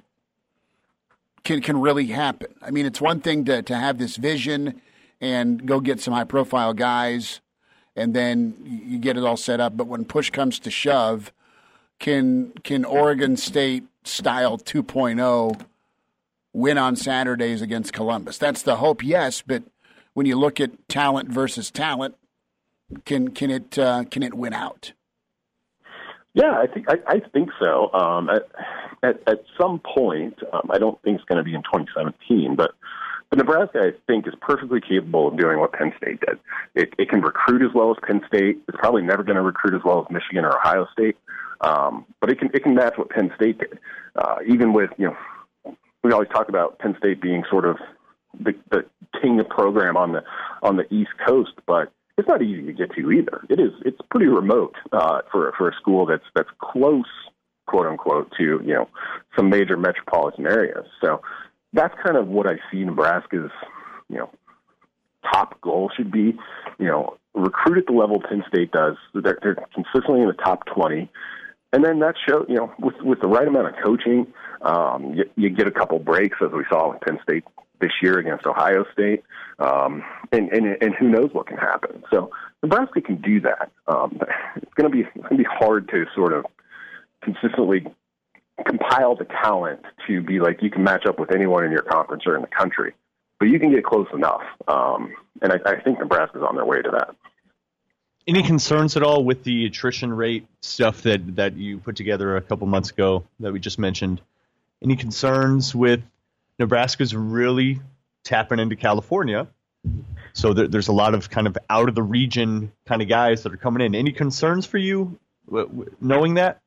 S4: can can really happen? I mean, it's one thing to to have this vision and go get some high profile guys, and then you get it all set up. But when push comes to shove, can can Oregon State style two point oh win on Saturdays against Columbus? That's the hope, yes, but when you look at talent versus talent, can can it uh, can it win out?
S8: Yeah, I think I, I think so. Um, at, at at some point, um, I don't think it's going to be in twenty seventeen, but but Nebraska, I think, is perfectly capable of doing what Penn State did. It, it can recruit as well as Penn State. It's probably never going to recruit as well as Michigan or Ohio State, um, but it can it can match what Penn State did. Uh, even with you know. We always talk about Penn State being sort of the, the king of program on the on the East Coast, but it's not easy to get to either. It is. It's pretty remote uh, for for a school that's that's close, quote unquote, to you know some major metropolitan areas. So that's kind of what I see Nebraska's you know top goal should be. You know, recruit at the level Penn State does. They're, they're consistently in the top twenty. And then that show, you know, with with the right amount of coaching, um, you, you get a couple breaks, as we saw with Penn State this year against Ohio State, um, and, and and who knows what can happen. So Nebraska can do that. Um, it's going to be it's going to be hard to sort of consistently compile the talent to be like you can match up with anyone in your conference or in the country, but you can get close enough. Um, and I, I think Nebraska's on their way to that.
S7: Any concerns at all with the attrition rate stuff that, that you put together a couple months ago that we just mentioned? Any concerns with Nebraska's really tapping into California? So there, there's a lot of kind of out of the region kind of guys that are coming in. Any concerns for you w- w- knowing that?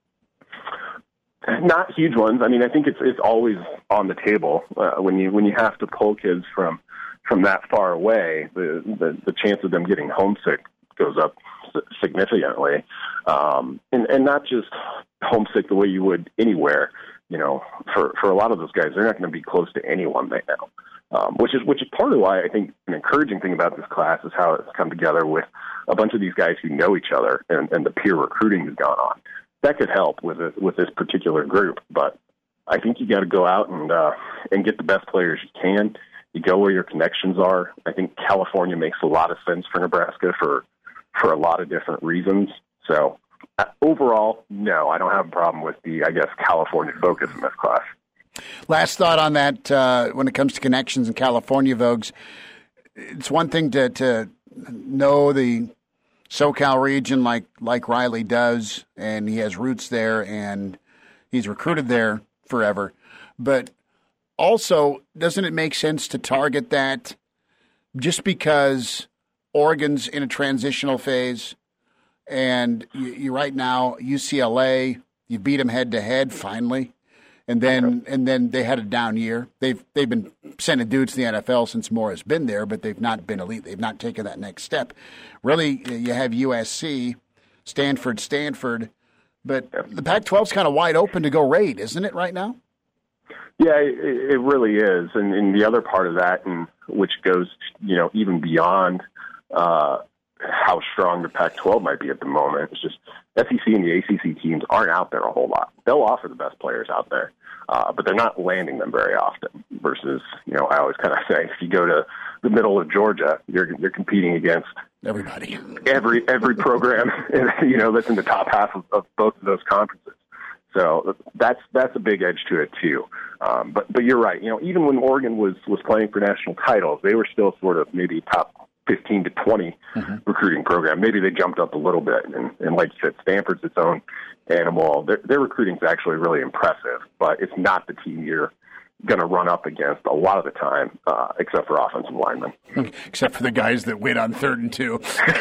S8: Not huge ones. I mean, I think it's it's always on the table uh, when you when you have to pull kids from from that far away. The the, the chance of them getting homesick goes up significantly, um, and, and not just homesick the way you would anywhere. You know, for, for a lot of those guys, they're not going to be close to anyone they know, um, which is which is part of why I think an encouraging thing about this class is how it's come together with a bunch of these guys who know each other, and, and the peer recruiting has gone on. That could help with it, with this particular group, but I think you got to go out and uh, and get the best players you can. You go where your connections are. I think California makes a lot of sense for Nebraska for. for a lot of different reasons. So uh, overall, no, I don't have a problem with the, I guess, California focus in this class.
S4: Last thought on that, uh, when it comes to connections in California, Vogues, it's one thing to, to know the SoCal region like, like Riley does, and he has roots there, and he's recruited there forever. But also, doesn't it make sense to target that just because Oregon's in a transitional phase, and you, you right now, U C L A, you beat them head-to-head finally, And then and then they had a down year. They've they've been sending dudes to the N F L since Moore has been there, but they've not been elite. They've not taken that next step. Really, you have U S C, Stanford, Stanford, but the Pac twelve is kind of wide open to go raid, isn't it, right now?
S8: Yeah, it, it really is. And, and the other part of that, and which goes, you know, even beyond uh, how strong the Pac twelve might be at the moment, it's just S E C and the A C C teams aren't out there a whole lot. They'll offer the best players out there, uh, but they're not landing them very often. Versus, you know, I always kind of say, if you go to the middle of Georgia, you're you're competing against
S4: everybody,
S8: every every program, you know, that's in the top half of, of both of those conferences. So that's that's a big edge to it too. Um, but but you're right. You know, even when Oregon was was playing for national titles, they were still sort of maybe top fifteen to twenty mm-hmm. recruiting program. Maybe they jumped up a little bit. And, and like you said, Stanford's its own animal. Their, their recruiting is actually really impressive, but it's not the team you're going to run up against a lot of the time, uh, except for offensive linemen.
S4: Except for the guys that win on third and two.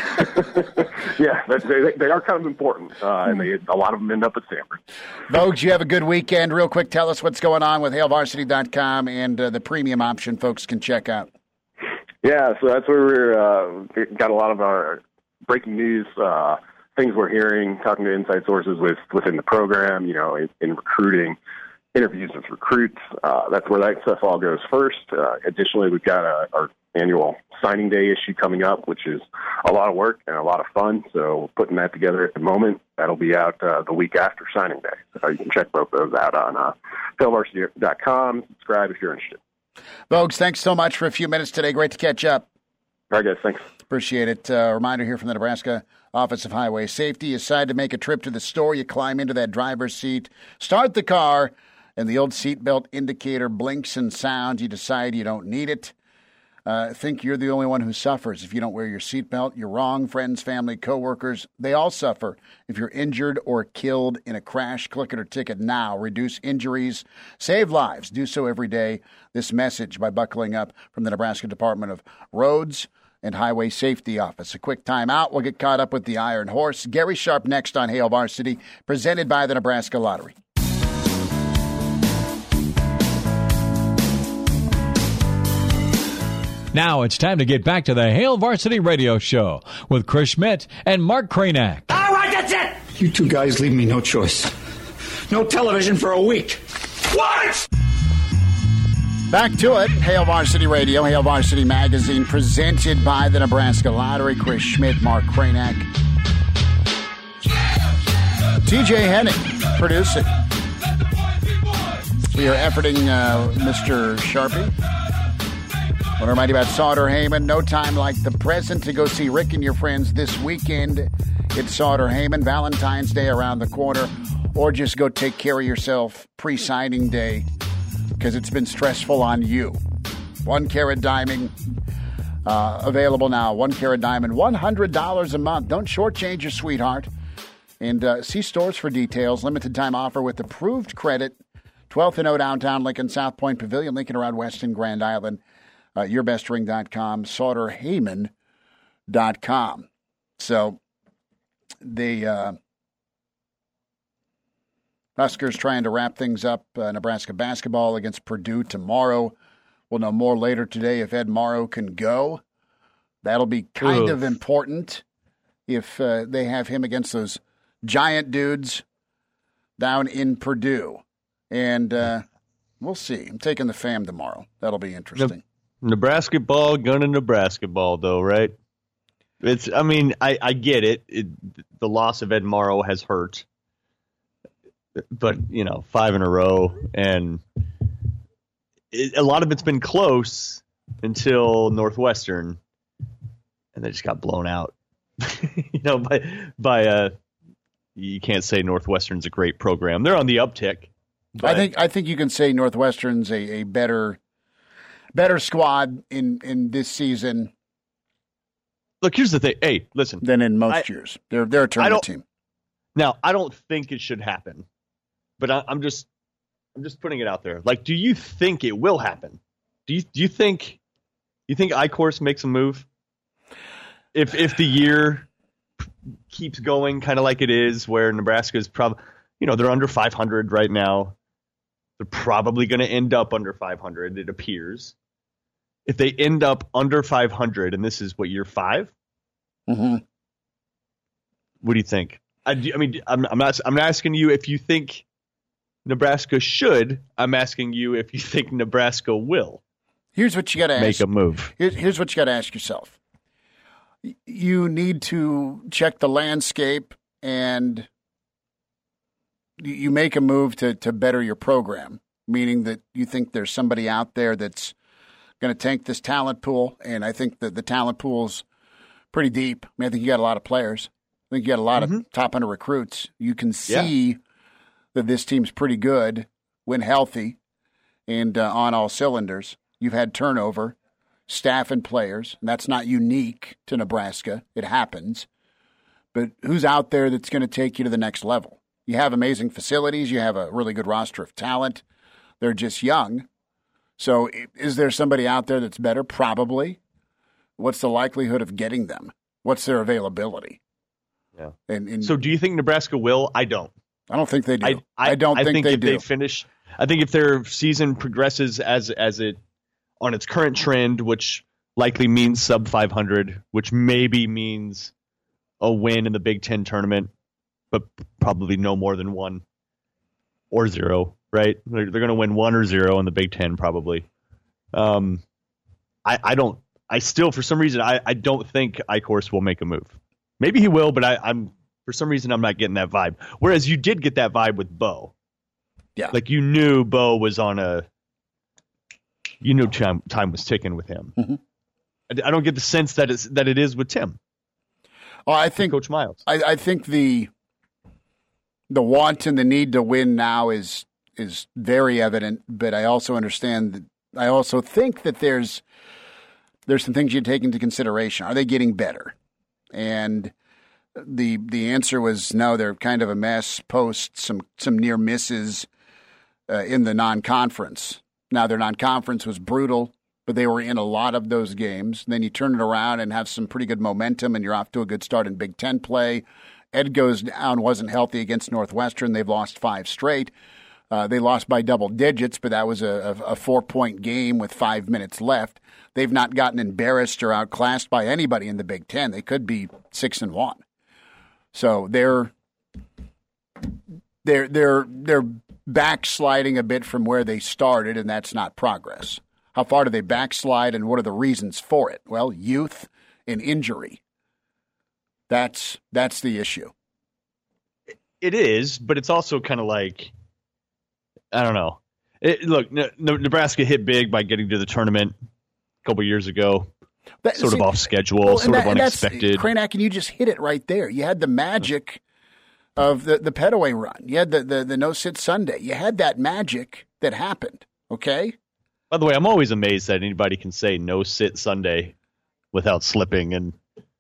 S8: Yeah, they, they are kind of important, uh, and they, a lot of them end up at Stanford.
S4: Vogues, you have a good weekend. Real quick, tell us what's going on with Hail Varsity dot com and uh, the premium option folks can check out.
S8: Yeah, so that's where we're uh, got a lot of our breaking news, uh, things we're hearing, talking to inside sources with within the program, you know, in, in recruiting, interviews with recruits. Uh, that's where that stuff all goes first. Uh, additionally, we've got a, our annual signing day issue coming up, which is a lot of work and a lot of fun. So we're putting that together at the moment. That'll be out uh, the week after signing day. So you can check both those out on uh, Hail Varsity dot com. Subscribe if you're interested.
S4: Vogues, thanks so much for a few minutes today. Great to catch up.
S8: All right, guys. Thanks.
S4: Appreciate it. Uh, reminder here from the Nebraska Office of Highway Safety. You decide to make a trip to the store. You climb into that driver's seat, start the car, and the old seatbelt indicator blinks and sounds. You decide you don't need it. Uh, think you're the only one who suffers. If you don't wear your seatbelt, you're wrong. Friends, family, coworkers, they all suffer. If you're injured or killed in a crash, click it or ticket now. Reduce injuries, save lives. Do so every day. This message by buckling up from the Nebraska Department of Roads and Highway Safety Office. A quick time out. We'll get caught up with the Iron Horse. Gary Sharp next on Hail Varsity, presented by the Nebraska Lottery.
S1: Now it's time to get back to the Hail Varsity Radio Show with Chris Schmidt and Mark Cranack.
S9: All right, that's it! You two guys leave me no choice. No television for a week. What?
S4: Back to it. Hail Varsity Radio, Hail Varsity Magazine, presented by the Nebraska Lottery. Chris Schmidt, Mark Cranack. T J Henning producing. We are efforting uh, Mister Sharpie. Want to remind you about Sauter Heyman. No time like the present to go see Rick and your friends this weekend. It's Sauter Heyman. Valentine's Day around the corner. Or just go take care of yourself pre-signing day because it's been stressful on you. One carat diamond uh, available now. One carat diamond, one hundred dollars a month. Don't shortchange your sweetheart. And uh, see stores for details. Limited time offer with approved credit. twelfth and O downtown Lincoln, South Point Pavilion, Lincoln around Weston, Grand Island. Uh, your best ring dot com, Sauter Heyman dot com. So the uh, Huskers trying to wrap things up. Uh, Nebraska basketball against Purdue tomorrow. We'll know more later today if Ed Morrow can go. That'll be kind
S7: Oof.
S4: of important if uh, they have him against those giant dudes down in Purdue. And uh, we'll see. I'm taking the fam tomorrow. That'll be interesting.
S7: Nebraska ball, gonna Nebraska ball, though, right? It's. I mean, I, I get it. it. The loss of Ed Morrow has hurt, but you know, five in a row, and it, a lot of it's been close until Northwestern, and they just got blown out. you know, by by uh, you can't say Northwestern's a great program. They're on the uptick.
S4: I think I think you can say Northwestern's a, a better. Better squad in, in this season.
S7: Look, here's the thing. Hey, listen.
S4: Than in most
S7: I,
S4: years. They're they're a tournament team.
S7: Now, I don't think it should happen, but I, I'm just I'm just putting it out there. Like, do you think it will happen? Do you do you think you think I-Course makes a move? If if the year keeps going kind of like it is, where Nebraska is probably, you know, they're under five hundred right now. They're probably going to end up under five hundred, it appears. If they end up under five hundred, and this is what, year five?
S4: Mm-hmm.
S7: What do you think? I, I mean, I'm, I'm not. I'm not asking you if you think Nebraska should. I'm asking you if you think Nebraska will.
S4: Here's what you got to
S7: make
S4: ask.
S7: a move.
S4: Here's, here's what you got to ask yourself. You need to check the landscape, and you make a move to, to better your program, meaning that you think there's somebody out there that's going to tank this talent pool, and I think that the talent pool's pretty deep. I mean, I think you got a lot of players. I think you got a lot mm-hmm. of top hundred recruits. You can see yeah. that this team's pretty good when healthy and uh, on all cylinders. You've had turnover, staff and players, and that's not unique to Nebraska. It happens. But who's out there that's going to take you to the next level? You have amazing facilities. You have a really good roster of talent. They're just young. So is there somebody out there that's better? Probably. What's the likelihood of getting them? What's their availability?
S7: Yeah.
S4: And, and
S7: so do you think Nebraska will? I don't.
S4: I don't think they do.
S7: I, I,
S4: I don't
S7: I
S4: think,
S7: think
S4: they
S7: if
S4: do.
S7: They finish, I think if their season progresses as as it on its current trend, which likely means sub five hundred, which maybe means a win in the Big Ten tournament, but probably no more than one or zero, right? They're, they're going to win one or zero in the Big Ten probably. Um, I, I don't. I still, for some reason, I, I don't think Eichhorst will make a move. Maybe he will, but I, I'm for some reason I'm not getting that vibe. Whereas you did get that vibe with Bo.
S4: Yeah,
S7: like you knew Bo was on a. You knew time, time was ticking with him.
S4: Mm-hmm.
S7: I, I don't get the sense that it's that it is with Tim.
S4: Oh, I think
S7: Coach Miles.
S4: I, I think the the want and the need to win now is is very evident. But I also understand that I also think that there's there's some things you take into consideration. Are they getting better? And the the answer was no. They're kind of a mess. Post some some near misses uh, in the non-conference. Now their non-conference was brutal, but they were in a lot of those games. Then you turn it around and have some pretty good momentum, and you're off to a good start in Big Ten play. Ed goes down, wasn't healthy against Northwestern. They've lost five straight. Uh, they lost by double digits, but that was a, a, a four-point game with five minutes left. They've not gotten embarrassed or outclassed by anybody in the Big Ten. They could be six and one. So they're they're they're they're backsliding a bit from where they started, and that's not progress. How far do they backslide, and what are the reasons for it? Well, youth and injury. That's that's the issue.
S7: It is, but it's also kind of like, I don't know. It, look, Nebraska hit big by getting to the tournament a couple years ago, that, sort see, of off schedule, well, sort that, of unexpected.
S4: Cranack, and you just hit it right there. You had the magic of the, the Petaway run. You had the, the, the no-sit Sunday. You had that magic that happened, okay?
S7: By the way, I'm always amazed that anybody can say no-sit Sunday without slipping and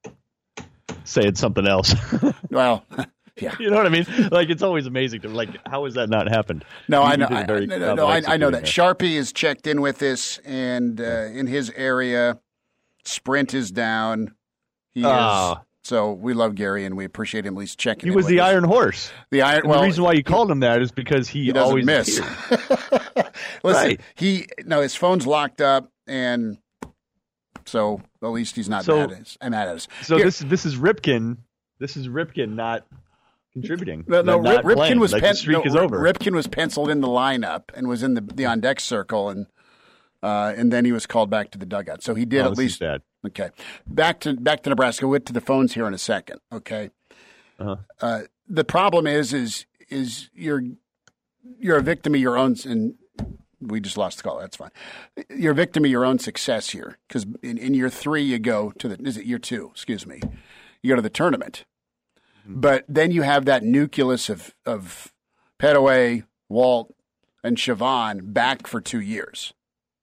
S7: saying something else.
S4: Well, yeah.
S7: You know what I mean? Like, it's always amazing to, like, how has that not happened?
S4: No,
S7: you,
S4: I know. I, very, no, no, I, I know that. There. Sharpie is checked in with this, and uh, in his area, Sprint is down. He uh, is. So we love Gary, and we appreciate him at least checking
S7: he
S4: in
S7: was
S4: with
S7: the
S4: us.
S7: Iron Horse.
S4: The iron. Well,
S7: the reason why you called him that is because he,
S4: he doesn't
S7: always
S4: miss. Listen, right. he no, his phone's locked up, and so at least he's not
S7: so,
S4: mad at us. I'm mad at us.
S7: So
S4: Here.
S7: this this is Ripken. This is Ripken not contributing.
S4: No, no
S7: not
S4: Rip, Ripken
S7: playing.
S4: was
S7: like
S4: pen-
S7: the streak
S4: no,
S7: is over.
S4: Ripken was penciled in the lineup and was in the, the on deck circle, and uh, and then he was called back to the dugout. So he did
S7: oh,
S4: at least.
S7: Bad.
S4: Okay, back to back to Nebraska. We'll get to the phones here in a second. Okay.
S7: Uh-huh.
S4: Uh, the problem is, is is you're you're a victim of your own, and we just lost the call. That's fine. You're a victim of your own success here, because in, in year three you go to the is it year two? Excuse me, you go to the tournament, mm-hmm. but then you have that nucleus of of Petaway, Walt, and Siobhan back for two years,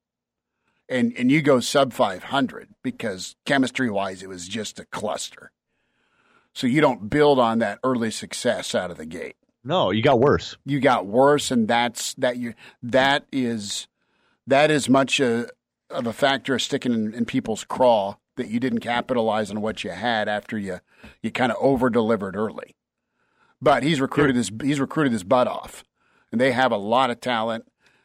S4: and and you go sub five hundred because chemistry wise it was just a cluster. So you don't build on that early success out of the gate.
S7: No, you got worse.
S4: You got worse, and that's that. You that is that is much a, of a factor of sticking in, in people's craw that you didn't capitalize on what you had after you you kind of over delivered early. But he's recruited his he's recruited his butt off, and they have a lot of talent.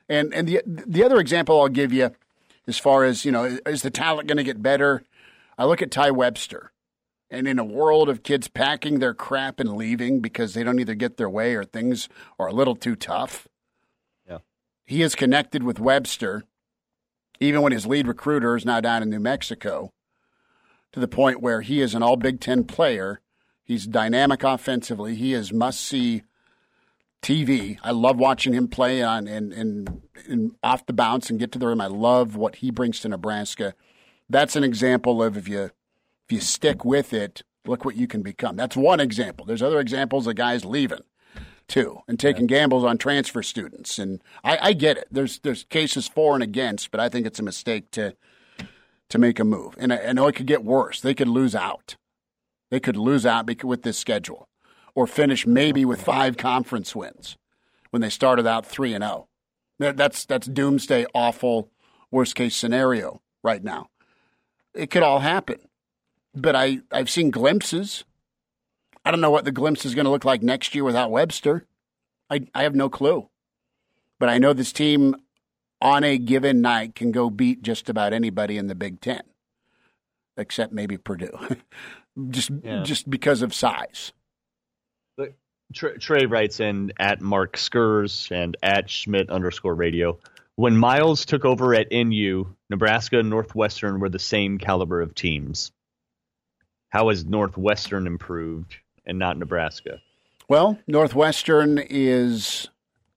S4: And and the the other example I'll give you, as far as, you know, is the talent going to get better? I look at Ty Webster. And in a world of kids packing their crap and leaving because they don't either get their way or things are a little too tough,
S7: yeah,
S4: he is connected with Webster, even when his lead recruiter is now down in New Mexico, to the point where he is an all Big Ten player. He's dynamic offensively. He is must-see T V. I love watching him play on and, and, and off the bounce and get to the rim. I love what he brings to Nebraska. That's an example of if you if you stick with it, look what you can become. That's one example. There's other examples of guys leaving too and taking yeah. gambles on transfer students. And I, I get it. There's there's cases for and against, but I think it's a mistake to to make a move. And I, I know it could get worse. They could lose out. They could lose out with this schedule, or finish maybe with five conference wins when they started out three and zero. That's that's doomsday, awful, worst case scenario right now. It could all happen, but I I've seen glimpses. I don't know what the glimpse is going to look like next year without Webster. I I have no clue, but I know this team on a given night can go beat just about anybody in the Big Ten, except maybe Purdue, just yeah. just because of size.
S7: But Trey, Trey writes in at Mark Skurs and at Schmidt underscore radio. When Miles took over at N U, Nebraska and Northwestern were the same caliber of teams. How has Northwestern improved and not Nebraska?
S4: Well, Northwestern is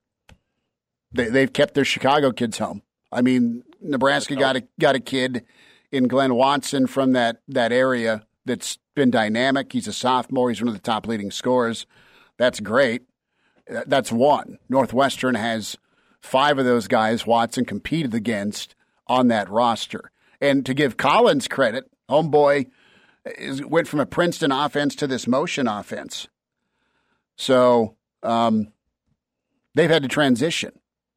S4: they, they've kept their Chicago kids home. I mean, Nebraska got a got a kid in Glenn Watson from that that area that's been dynamic. He's a sophomore. He's one of the top leading scorers. That's great. That's one. Northwestern has five of those guys Watson competed against on that roster. And to give Collins credit, homeboy is, went from a Princeton offense to this motion offense. So um, they've had to transition.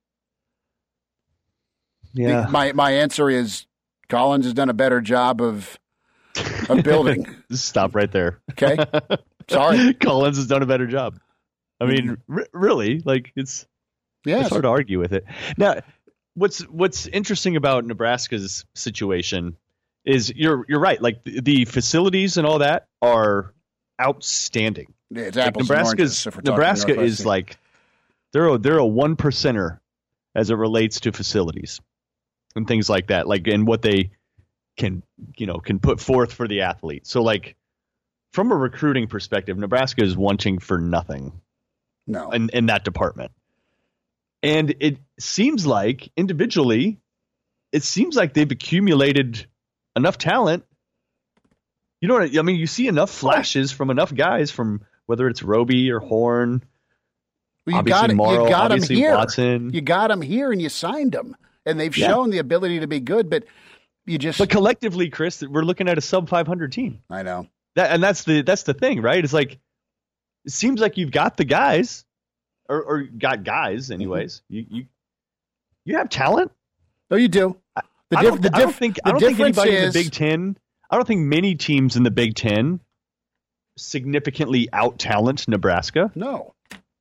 S7: Yeah.
S4: The, my my answer is Collins has done a better job of of building.
S7: Stop right there.
S4: Okay. Sorry.
S7: Collins has done a better job. I mean, r- really, like it's
S4: yeah,
S7: it's hard to argue with it. Now, what's what's interesting about Nebraska's situation is you're you're right. Like the, the facilities and all that are outstanding.
S4: Yeah, it's
S7: like
S4: apples
S7: Nebraska's
S4: and oranges,
S7: Nebraska is like they're a, they're a one percenter as it relates to facilities and things like that. Like and what they can you know can put forth for the athlete. So like from a recruiting perspective, Nebraska is wanting for nothing.
S4: No,
S7: in, in that department. And it seems like individually, it seems like they've accumulated enough talent. You know what I, I mean? You see enough flashes from enough guys, from whether it's Roby or Horn,
S4: well, you
S7: obviously
S4: got,
S7: Morrow,
S4: you got
S7: obviously
S4: him here.
S7: Watson.
S4: You got them here and you signed them. And they've
S7: Yeah.
S4: shown the ability to be good, but you just...
S7: But collectively, Chris, we're looking at a sub five hundred team.
S4: I know.
S7: That And that's the that's the thing, right? It's like, it seems like you've got the guys, or, or got guys, anyways. Mm-hmm. You you you have talent.
S4: No, you do. The
S7: I,
S4: diff-
S7: don't,
S4: the
S7: I don't
S4: diff-
S7: think
S4: the
S7: I don't think
S4: difference
S7: anybody in
S4: is-
S7: the Big Ten. I don't think many teams in the Big Ten significantly out talent Nebraska.
S4: No.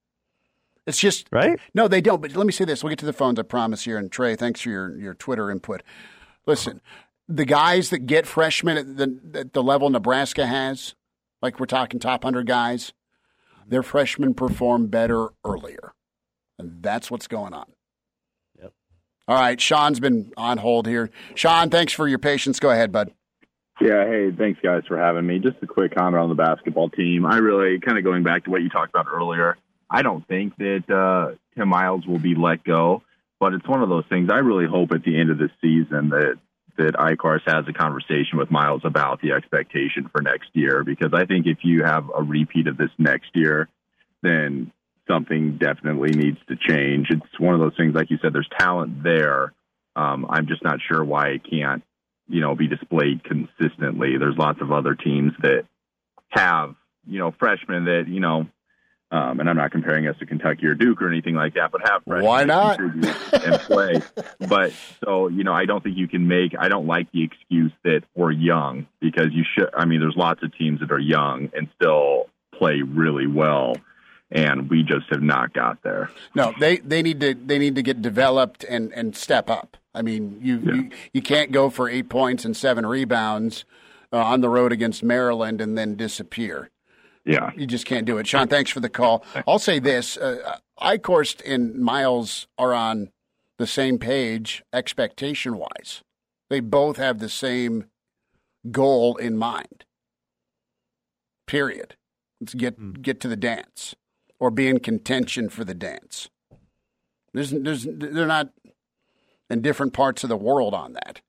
S4: It's just
S7: right.
S4: No, they don't. But let me say this: we'll get to the phones, I promise. Here, and Trey, thanks for your, your Twitter input. Listen, the guys that get freshmen at the at the level Nebraska has, like we're talking top hundred guys, their freshmen perform better earlier, and that's what's going on.
S7: Yep.
S4: All right, Sean's been on hold here. Sean, thanks for your patience. Go ahead, bud.
S10: Yeah, hey, thanks, guys, for having me. Just a quick comment on the basketball team. I really, kind of going back to what you talked about earlier, I don't think that uh, Tim Miles will be let go, but it's one of those things. I really hope at the end of this season that that I C A R S has a conversation with Miles about the expectation for next year, because I think if you have a repeat of this next year, then something definitely needs to change. It's one of those things, like you said, there's talent there. Um, I'm just not sure why it can't, you know, be displayed consistently. There's lots of other teams that have, you know, freshmen that, you know, Um, and I'm not comparing us to Kentucky or Duke or anything like that, but have freshmen
S4: Why not?
S10: contribute and play. But so, you know, I don't think you can make, I don't like the excuse that we're young, because you should, I mean, there's lots of teams that are young and still play really well. and we just have not got there.
S4: No, they, they need to they need to get developed and, and step up. I mean, you, yeah. you you can't go for eight points and seven rebounds uh, on the road against Maryland and then disappear.
S10: Yeah.
S4: You just can't do it. Sean, thanks for the call. I'll say this. Uh, Eichhorst and Miles are on the same page expectation-wise. They both have the same goal in mind. Period. Let's get mm. get to the dance or be in contention for the dance. There's, there's, they're not in different parts of the world on that.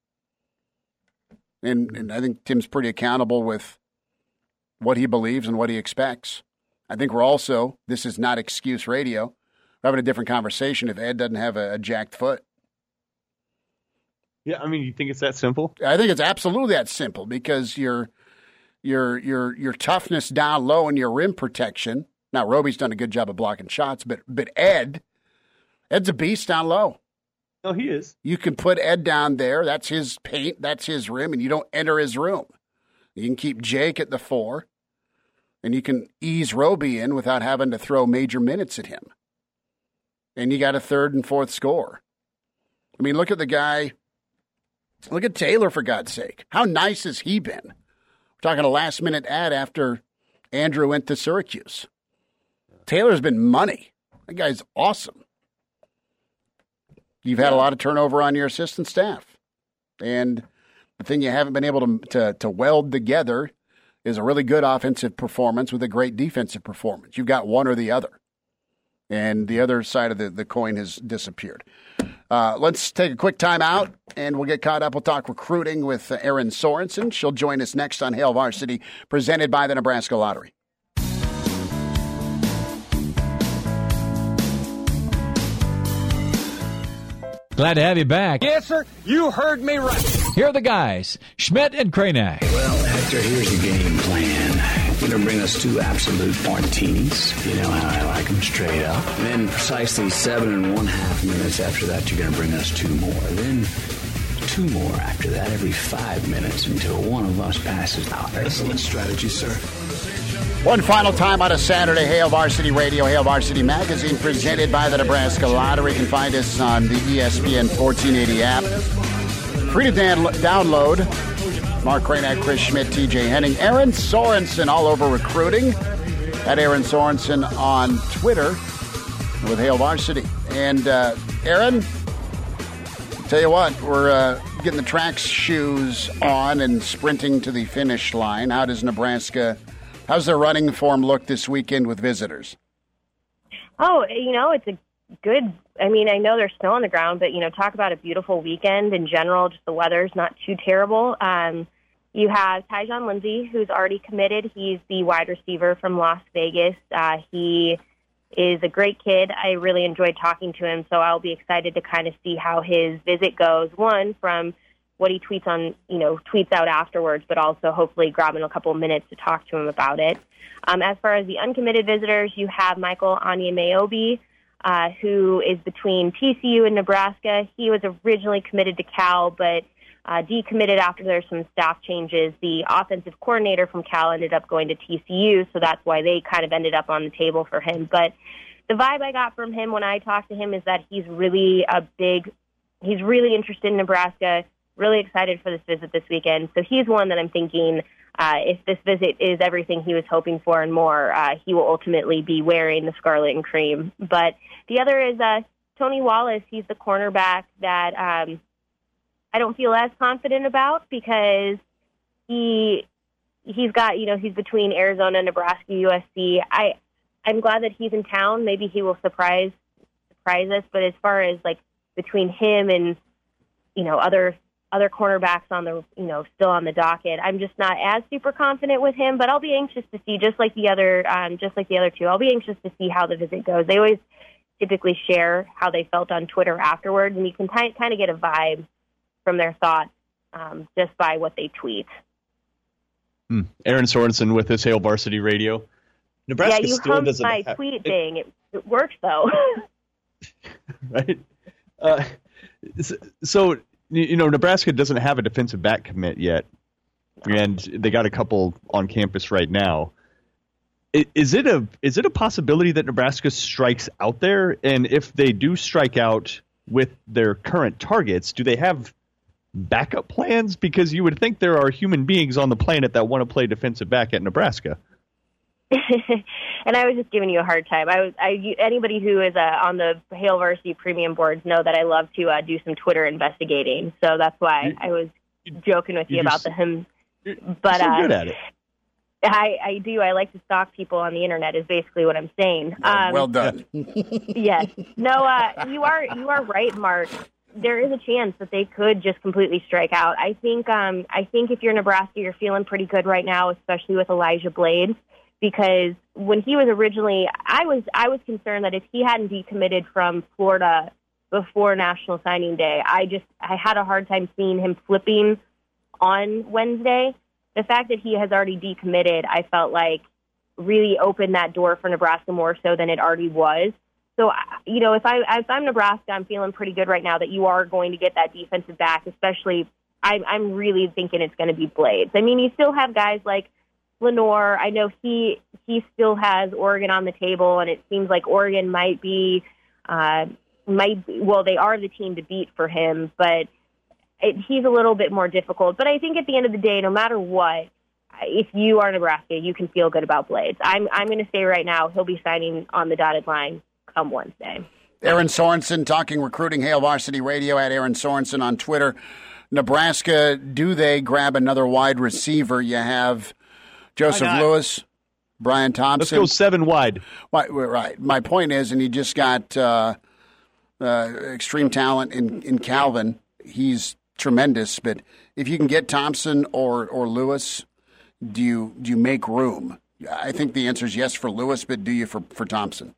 S4: And, and I think Tim's pretty accountable with what he believes and what he expects. I think we're also, this is not excuse radio, we're having a different conversation if Ed doesn't have a, a jacked foot.
S7: Yeah, I mean, you think it's that simple?
S4: I think it's absolutely that simple because your your your your toughness down low and your rim protection. Now, Roby's done a good job of blocking shots, but but Ed, Ed's a beast down low.
S7: No, he is.
S4: You can put Ed down there. That's his paint. That's his rim, and you don't enter his room. You can keep Jake at the four, and you can ease Roby in without having to throw major minutes at him. And you got a third and fourth score. I mean, look at the guy. Look at Taylor, for God's sake. How nice has he been? We're talking a last-minute ad after Andrew went to Syracuse. Taylor's been money. That guy's awesome. You've had a lot of turnover on your assistant staff. And the thing you haven't been able to, to, to weld together is a really good offensive performance with a great defensive performance. You've got one or the other. And the other side of the, the coin has disappeared. Uh, let's take a quick time out, and we'll get caught up. We'll talk recruiting with uh, Erin Sorensen. She'll join us next on Hail Varsity, presented by the Nebraska Lottery.
S1: Glad to have you back.
S11: Yes, sir. You heard me right.
S1: Here are the guys, Schmidt and Kranak.
S12: Well, Hector, here's the game plan. You're going to bring us two absolute martinis. You know how I like them, straight up. And then precisely seven and one half minutes after that, you're going to bring us two more. Then two more after that every five minutes until one of us passes out. Excellent strategy, sir.
S4: One final time on a Saturday, Hail Varsity Radio, Hail Varsity Magazine, presented by the Nebraska Lottery. You can find us on the E S P N fourteen eighty app. Free to dan- download. Mark Kranak, Chris Schmidt, T J Henning, Erin Sorensen all over recruiting. At Erin Sorensen on Twitter with Hail Varsity. And uh, Erin, tell you what, we're uh, getting the track shoes on and sprinting to the finish line. How does Nebraska... How's their running form look this weekend with visitors?
S13: Oh, you know, it's a good, I mean, I know there's snow on the ground, but, you know, talk about a beautiful weekend in general. Just the weather's not too terrible. Um, you have Tyjon Lindsey, who's already committed. He's the wide receiver from Las Vegas. Uh, he is a great kid. I really enjoyed talking to him, so I'll be excited to kind of see how his visit goes. One, from what he tweets on, you know, tweets out afterwards, but also hopefully grabbing a couple of minutes to talk to him about it. Um, as far as the uncommitted visitors, you have Michael Anyamaobi, uh, who is between T C U and Nebraska. He was originally committed to Cal, but uh, decommitted after there's some staff changes. The offensive coordinator from Cal ended up going to T C U, so that's why they kind of ended up on the table for him. But the vibe I got from him when I talked to him is that he's really a big, he's really interested in Nebraska. Really excited for this visit this weekend. So he's one that I'm thinking uh, if this visit is everything he was hoping for and more, uh, he will ultimately be wearing the scarlet and cream. But the other is uh, Tony Wallace. He's the cornerback that um, I don't feel as confident about because he he's got, you know, he's between Arizona, Nebraska, U S C. I I'm glad that he's in town. Maybe he will surprise surprise us. But as far as like between him and you know other. other cornerbacks on the, you know, still on the docket. I'm just not as super confident with him, but I'll be anxious to see, just like the other, um, just like the other two, I'll be anxious to see how the visit goes. They always typically share how they felt on Twitter afterwards, and you can t- kind of get a vibe from their thoughts um, just by what they tweet.
S7: Hmm. Erin Sorensen with us, Hail Varsity Radio. Nebraska
S13: yeah, you
S7: still
S13: humped
S7: doesn't
S13: my
S7: have,
S13: tweet
S7: it,
S13: thing. It, it works, though.
S7: Right? Uh, so... You know, Nebraska doesn't have a defensive back commit yet, and they got a couple on campus right now. Is it a is it a possibility that Nebraska strikes out there? And if they do strike out with their current targets, do they have backup plans? Because you would think there are human beings on the planet that want to play defensive back at Nebraska.
S13: And I was just giving you a hard time. I was I, anybody who is uh, on the Hail Varsity Premium boards know that I love to uh, do some Twitter investigating. So that's why you, I was joking with you, you about just, the him. But
S7: you're so
S13: uh,
S7: good at it.
S13: I, I do. I like to stalk people on the internet is basically what I'm saying. Um,
S4: well done.
S13: Yes. No, uh, you are you are right, Mark. There is a chance that they could just completely strike out. I think um, I think if you're Nebraska, you're feeling pretty good right now, especially with Elijah Blades, because when he was originally, I was I was concerned that if he hadn't decommitted from Florida before National Signing Day, I just I had a hard time seeing him flipping on Wednesday. The fact that he has already decommitted, I felt like really opened that door for Nebraska more so than it already was. So, you know, if, I, if I'm Nebraska, I'm feeling pretty good right now that you are going to get that defensive back, especially I, I'm really thinking it's going to be Blades. I mean, you still have guys like Lenore. I know he he still has Oregon on the table, and it seems like Oregon might be, uh, might well, they are the team to beat for him, but It, he's a little bit more difficult, but I think at the end of the day, no matter what, if you are Nebraska, you can feel good about Blades. I'm I'm going to say right now he'll be signing on the dotted line come Wednesday.
S4: Aaron Sorensen talking recruiting, Hail Varsity Radio at Aaron Sorensen on Twitter. Nebraska, do they grab another wide receiver? You have Joseph Lewis, Brian Thompson.
S7: Let's go seven wide.
S4: My, right. My point is, and you just got uh, uh, extreme talent in, in Calvin. He's tremendous, but if you can get Thompson or, or Lewis, do you do you make room? I think the answer is yes for Lewis, but do you for, for Thompson?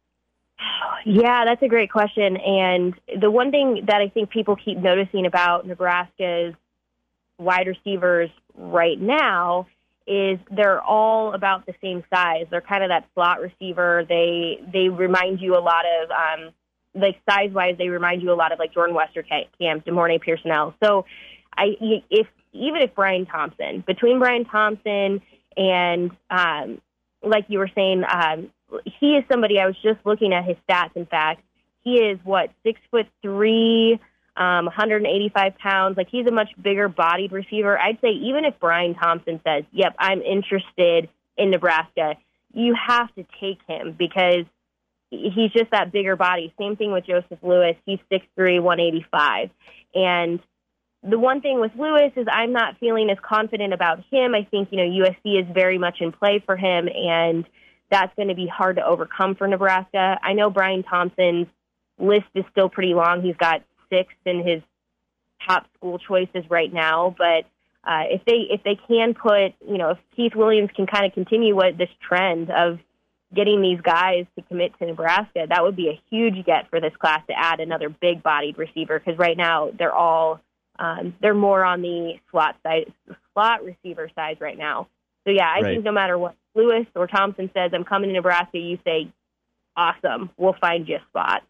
S13: Yeah, that's a great question. And the one thing that I think people keep noticing about Nebraska's wide receivers right now is they're all about the same size. They're kind of that slot receiver. They they remind you a lot of um, like size-wise, they remind you a lot of like Jordan Westerkamp, DeMornay Pearsonell. So, I if even if Brian Thompson, between Brian Thompson and um, like you were saying, um, he is somebody. I was just looking at his stats. In fact, he is what six foot three, um, one hundred eighty-five pounds. Like he's a much bigger bodied receiver. I'd say even if Brian Thompson says, "Yep, I'm interested in Nebraska," you have to take him because he's just that bigger body. Same thing with Joseph Lewis. He's six three, one eighty-five. And the one thing with Lewis is I'm not feeling as confident about him. I think, you know, U S C is very much in play for him, and that's going to be hard to overcome for Nebraska. I know Brian Thompson's list is still pretty long. He's got six in his top school choices right now. But uh, if they if they can put, you know, if Keith Williams can kind of continue what this trend of getting these guys to commit to Nebraska, that would be a huge get for this class to add another big-bodied receiver, because right now they're all um, they're more on the slot side, slot receiver side right now. So yeah, I right. think no matter what Lewis or Thompson says, I'm coming to Nebraska, you say, awesome, we'll find you a spot.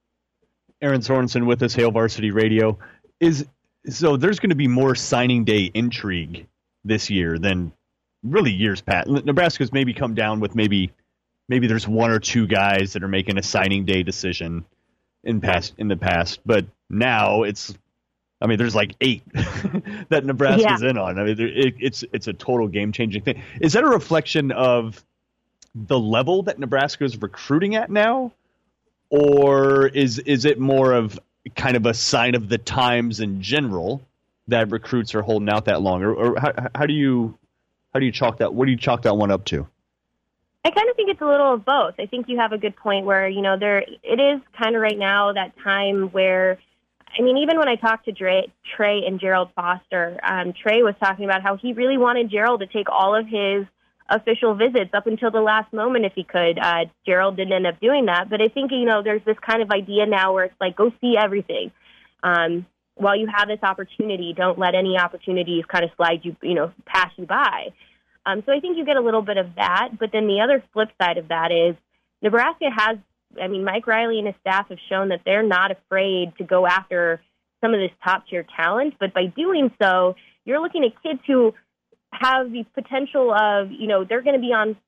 S7: Aaron Sorensen with us, Hail Varsity Radio. Is so there's going to be more signing day intrigue this year than really years past. Nebraska's maybe come down with maybe. Maybe there's one or two guys that are making a signing day decision in past in the past, but now it's, I mean, there's like eight that Nebraska's yeah. in on. I mean, it, it's it's a total game changing thing. Is that a reflection of the level that Nebraska is recruiting at now, or is is it more of kind of a sign of the times in general that recruits are holding out that long, or, or how, how do you how do you chalk that? What do you chalk that one up to?
S13: I kind of think it's a little of both. I think you have a good point where, you know, there it is kind of right now that time where, I mean, even when I talked to Dre, Trey and Gerald Foster, um, Trey was talking about how he really wanted Gerald to take all of his official visits up until the last moment if he could. Uh, Gerald didn't end up doing that. But I think, you know, there's this kind of idea now where it's like, go see everything. Um, while you have this opportunity, don't let any opportunities kind of slide you, you know, pass you by. Um, so I think you get a little bit of that. But then the other flip side of that is Nebraska has, I mean, Mike Riley and his staff have shown that they're not afraid to go after some of this top-tier talent. But by doing so, you're looking at kids who have the potential of, you know, they're going to be on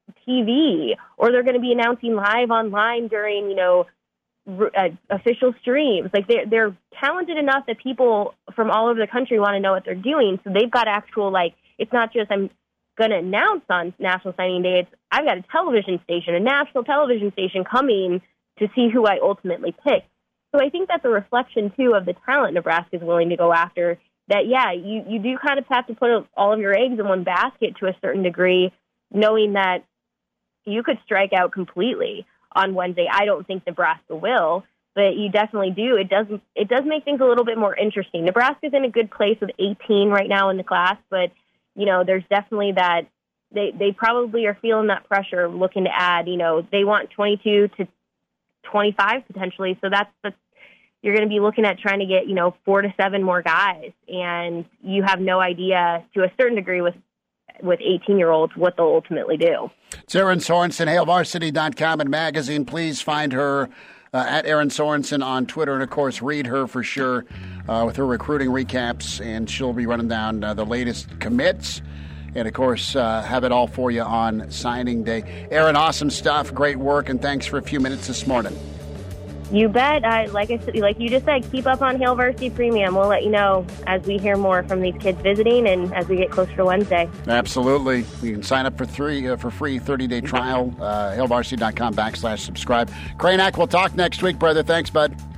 S13: T V, or they're going to be announcing live online during, you know, r- uh, official streams. Like they're, they're talented enough that people from all over the country want to know what they're doing. So they've got actual, like, it's not just I'm going to announce on National Signing Day. It's I've got a television station, a national television station coming to see who I ultimately pick. So I think that's a reflection, too, of the talent Nebraska is willing to go after. That, yeah, you, you do kind of have to put all of your eggs in one basket to a certain degree, knowing that you could strike out completely on Wednesday. I don't think Nebraska will, but you definitely do. It does, it does make things a little bit more interesting. Nebraska's in a good place with eighteen right now in the class, but, you know, there's definitely that they, they probably are feeling that pressure, looking to add, you know, they want twenty-two to twenty-five potentially. So that's, that's you're going to be looking at trying to get, you know, four to seven more guys. And you have no idea to a certain degree with, with eighteen-year-olds what they'll ultimately do.
S4: It's Erin Sorensen, Hail Varsity dot com and magazine. Please find her uh, at Erin Sorensen on Twitter. And, of course, read her for sure uh, with her recruiting recaps. And she'll be running down uh, the latest commits. And, of course, uh, have it all for you on signing day. Erin, awesome stuff. Great work. And thanks for a few minutes this morning.
S13: You bet. Uh, like I said, like you just said, keep up on Hail Varsity Premium. We'll let you know as we hear more from these kids visiting and as we get closer to Wednesday.
S4: Absolutely. You can sign up for three uh, for free thirty-day trial. Uh, Hail Varsity dot com backslash subscribe. Kranak, we'll talk next week, brother. Thanks, bud.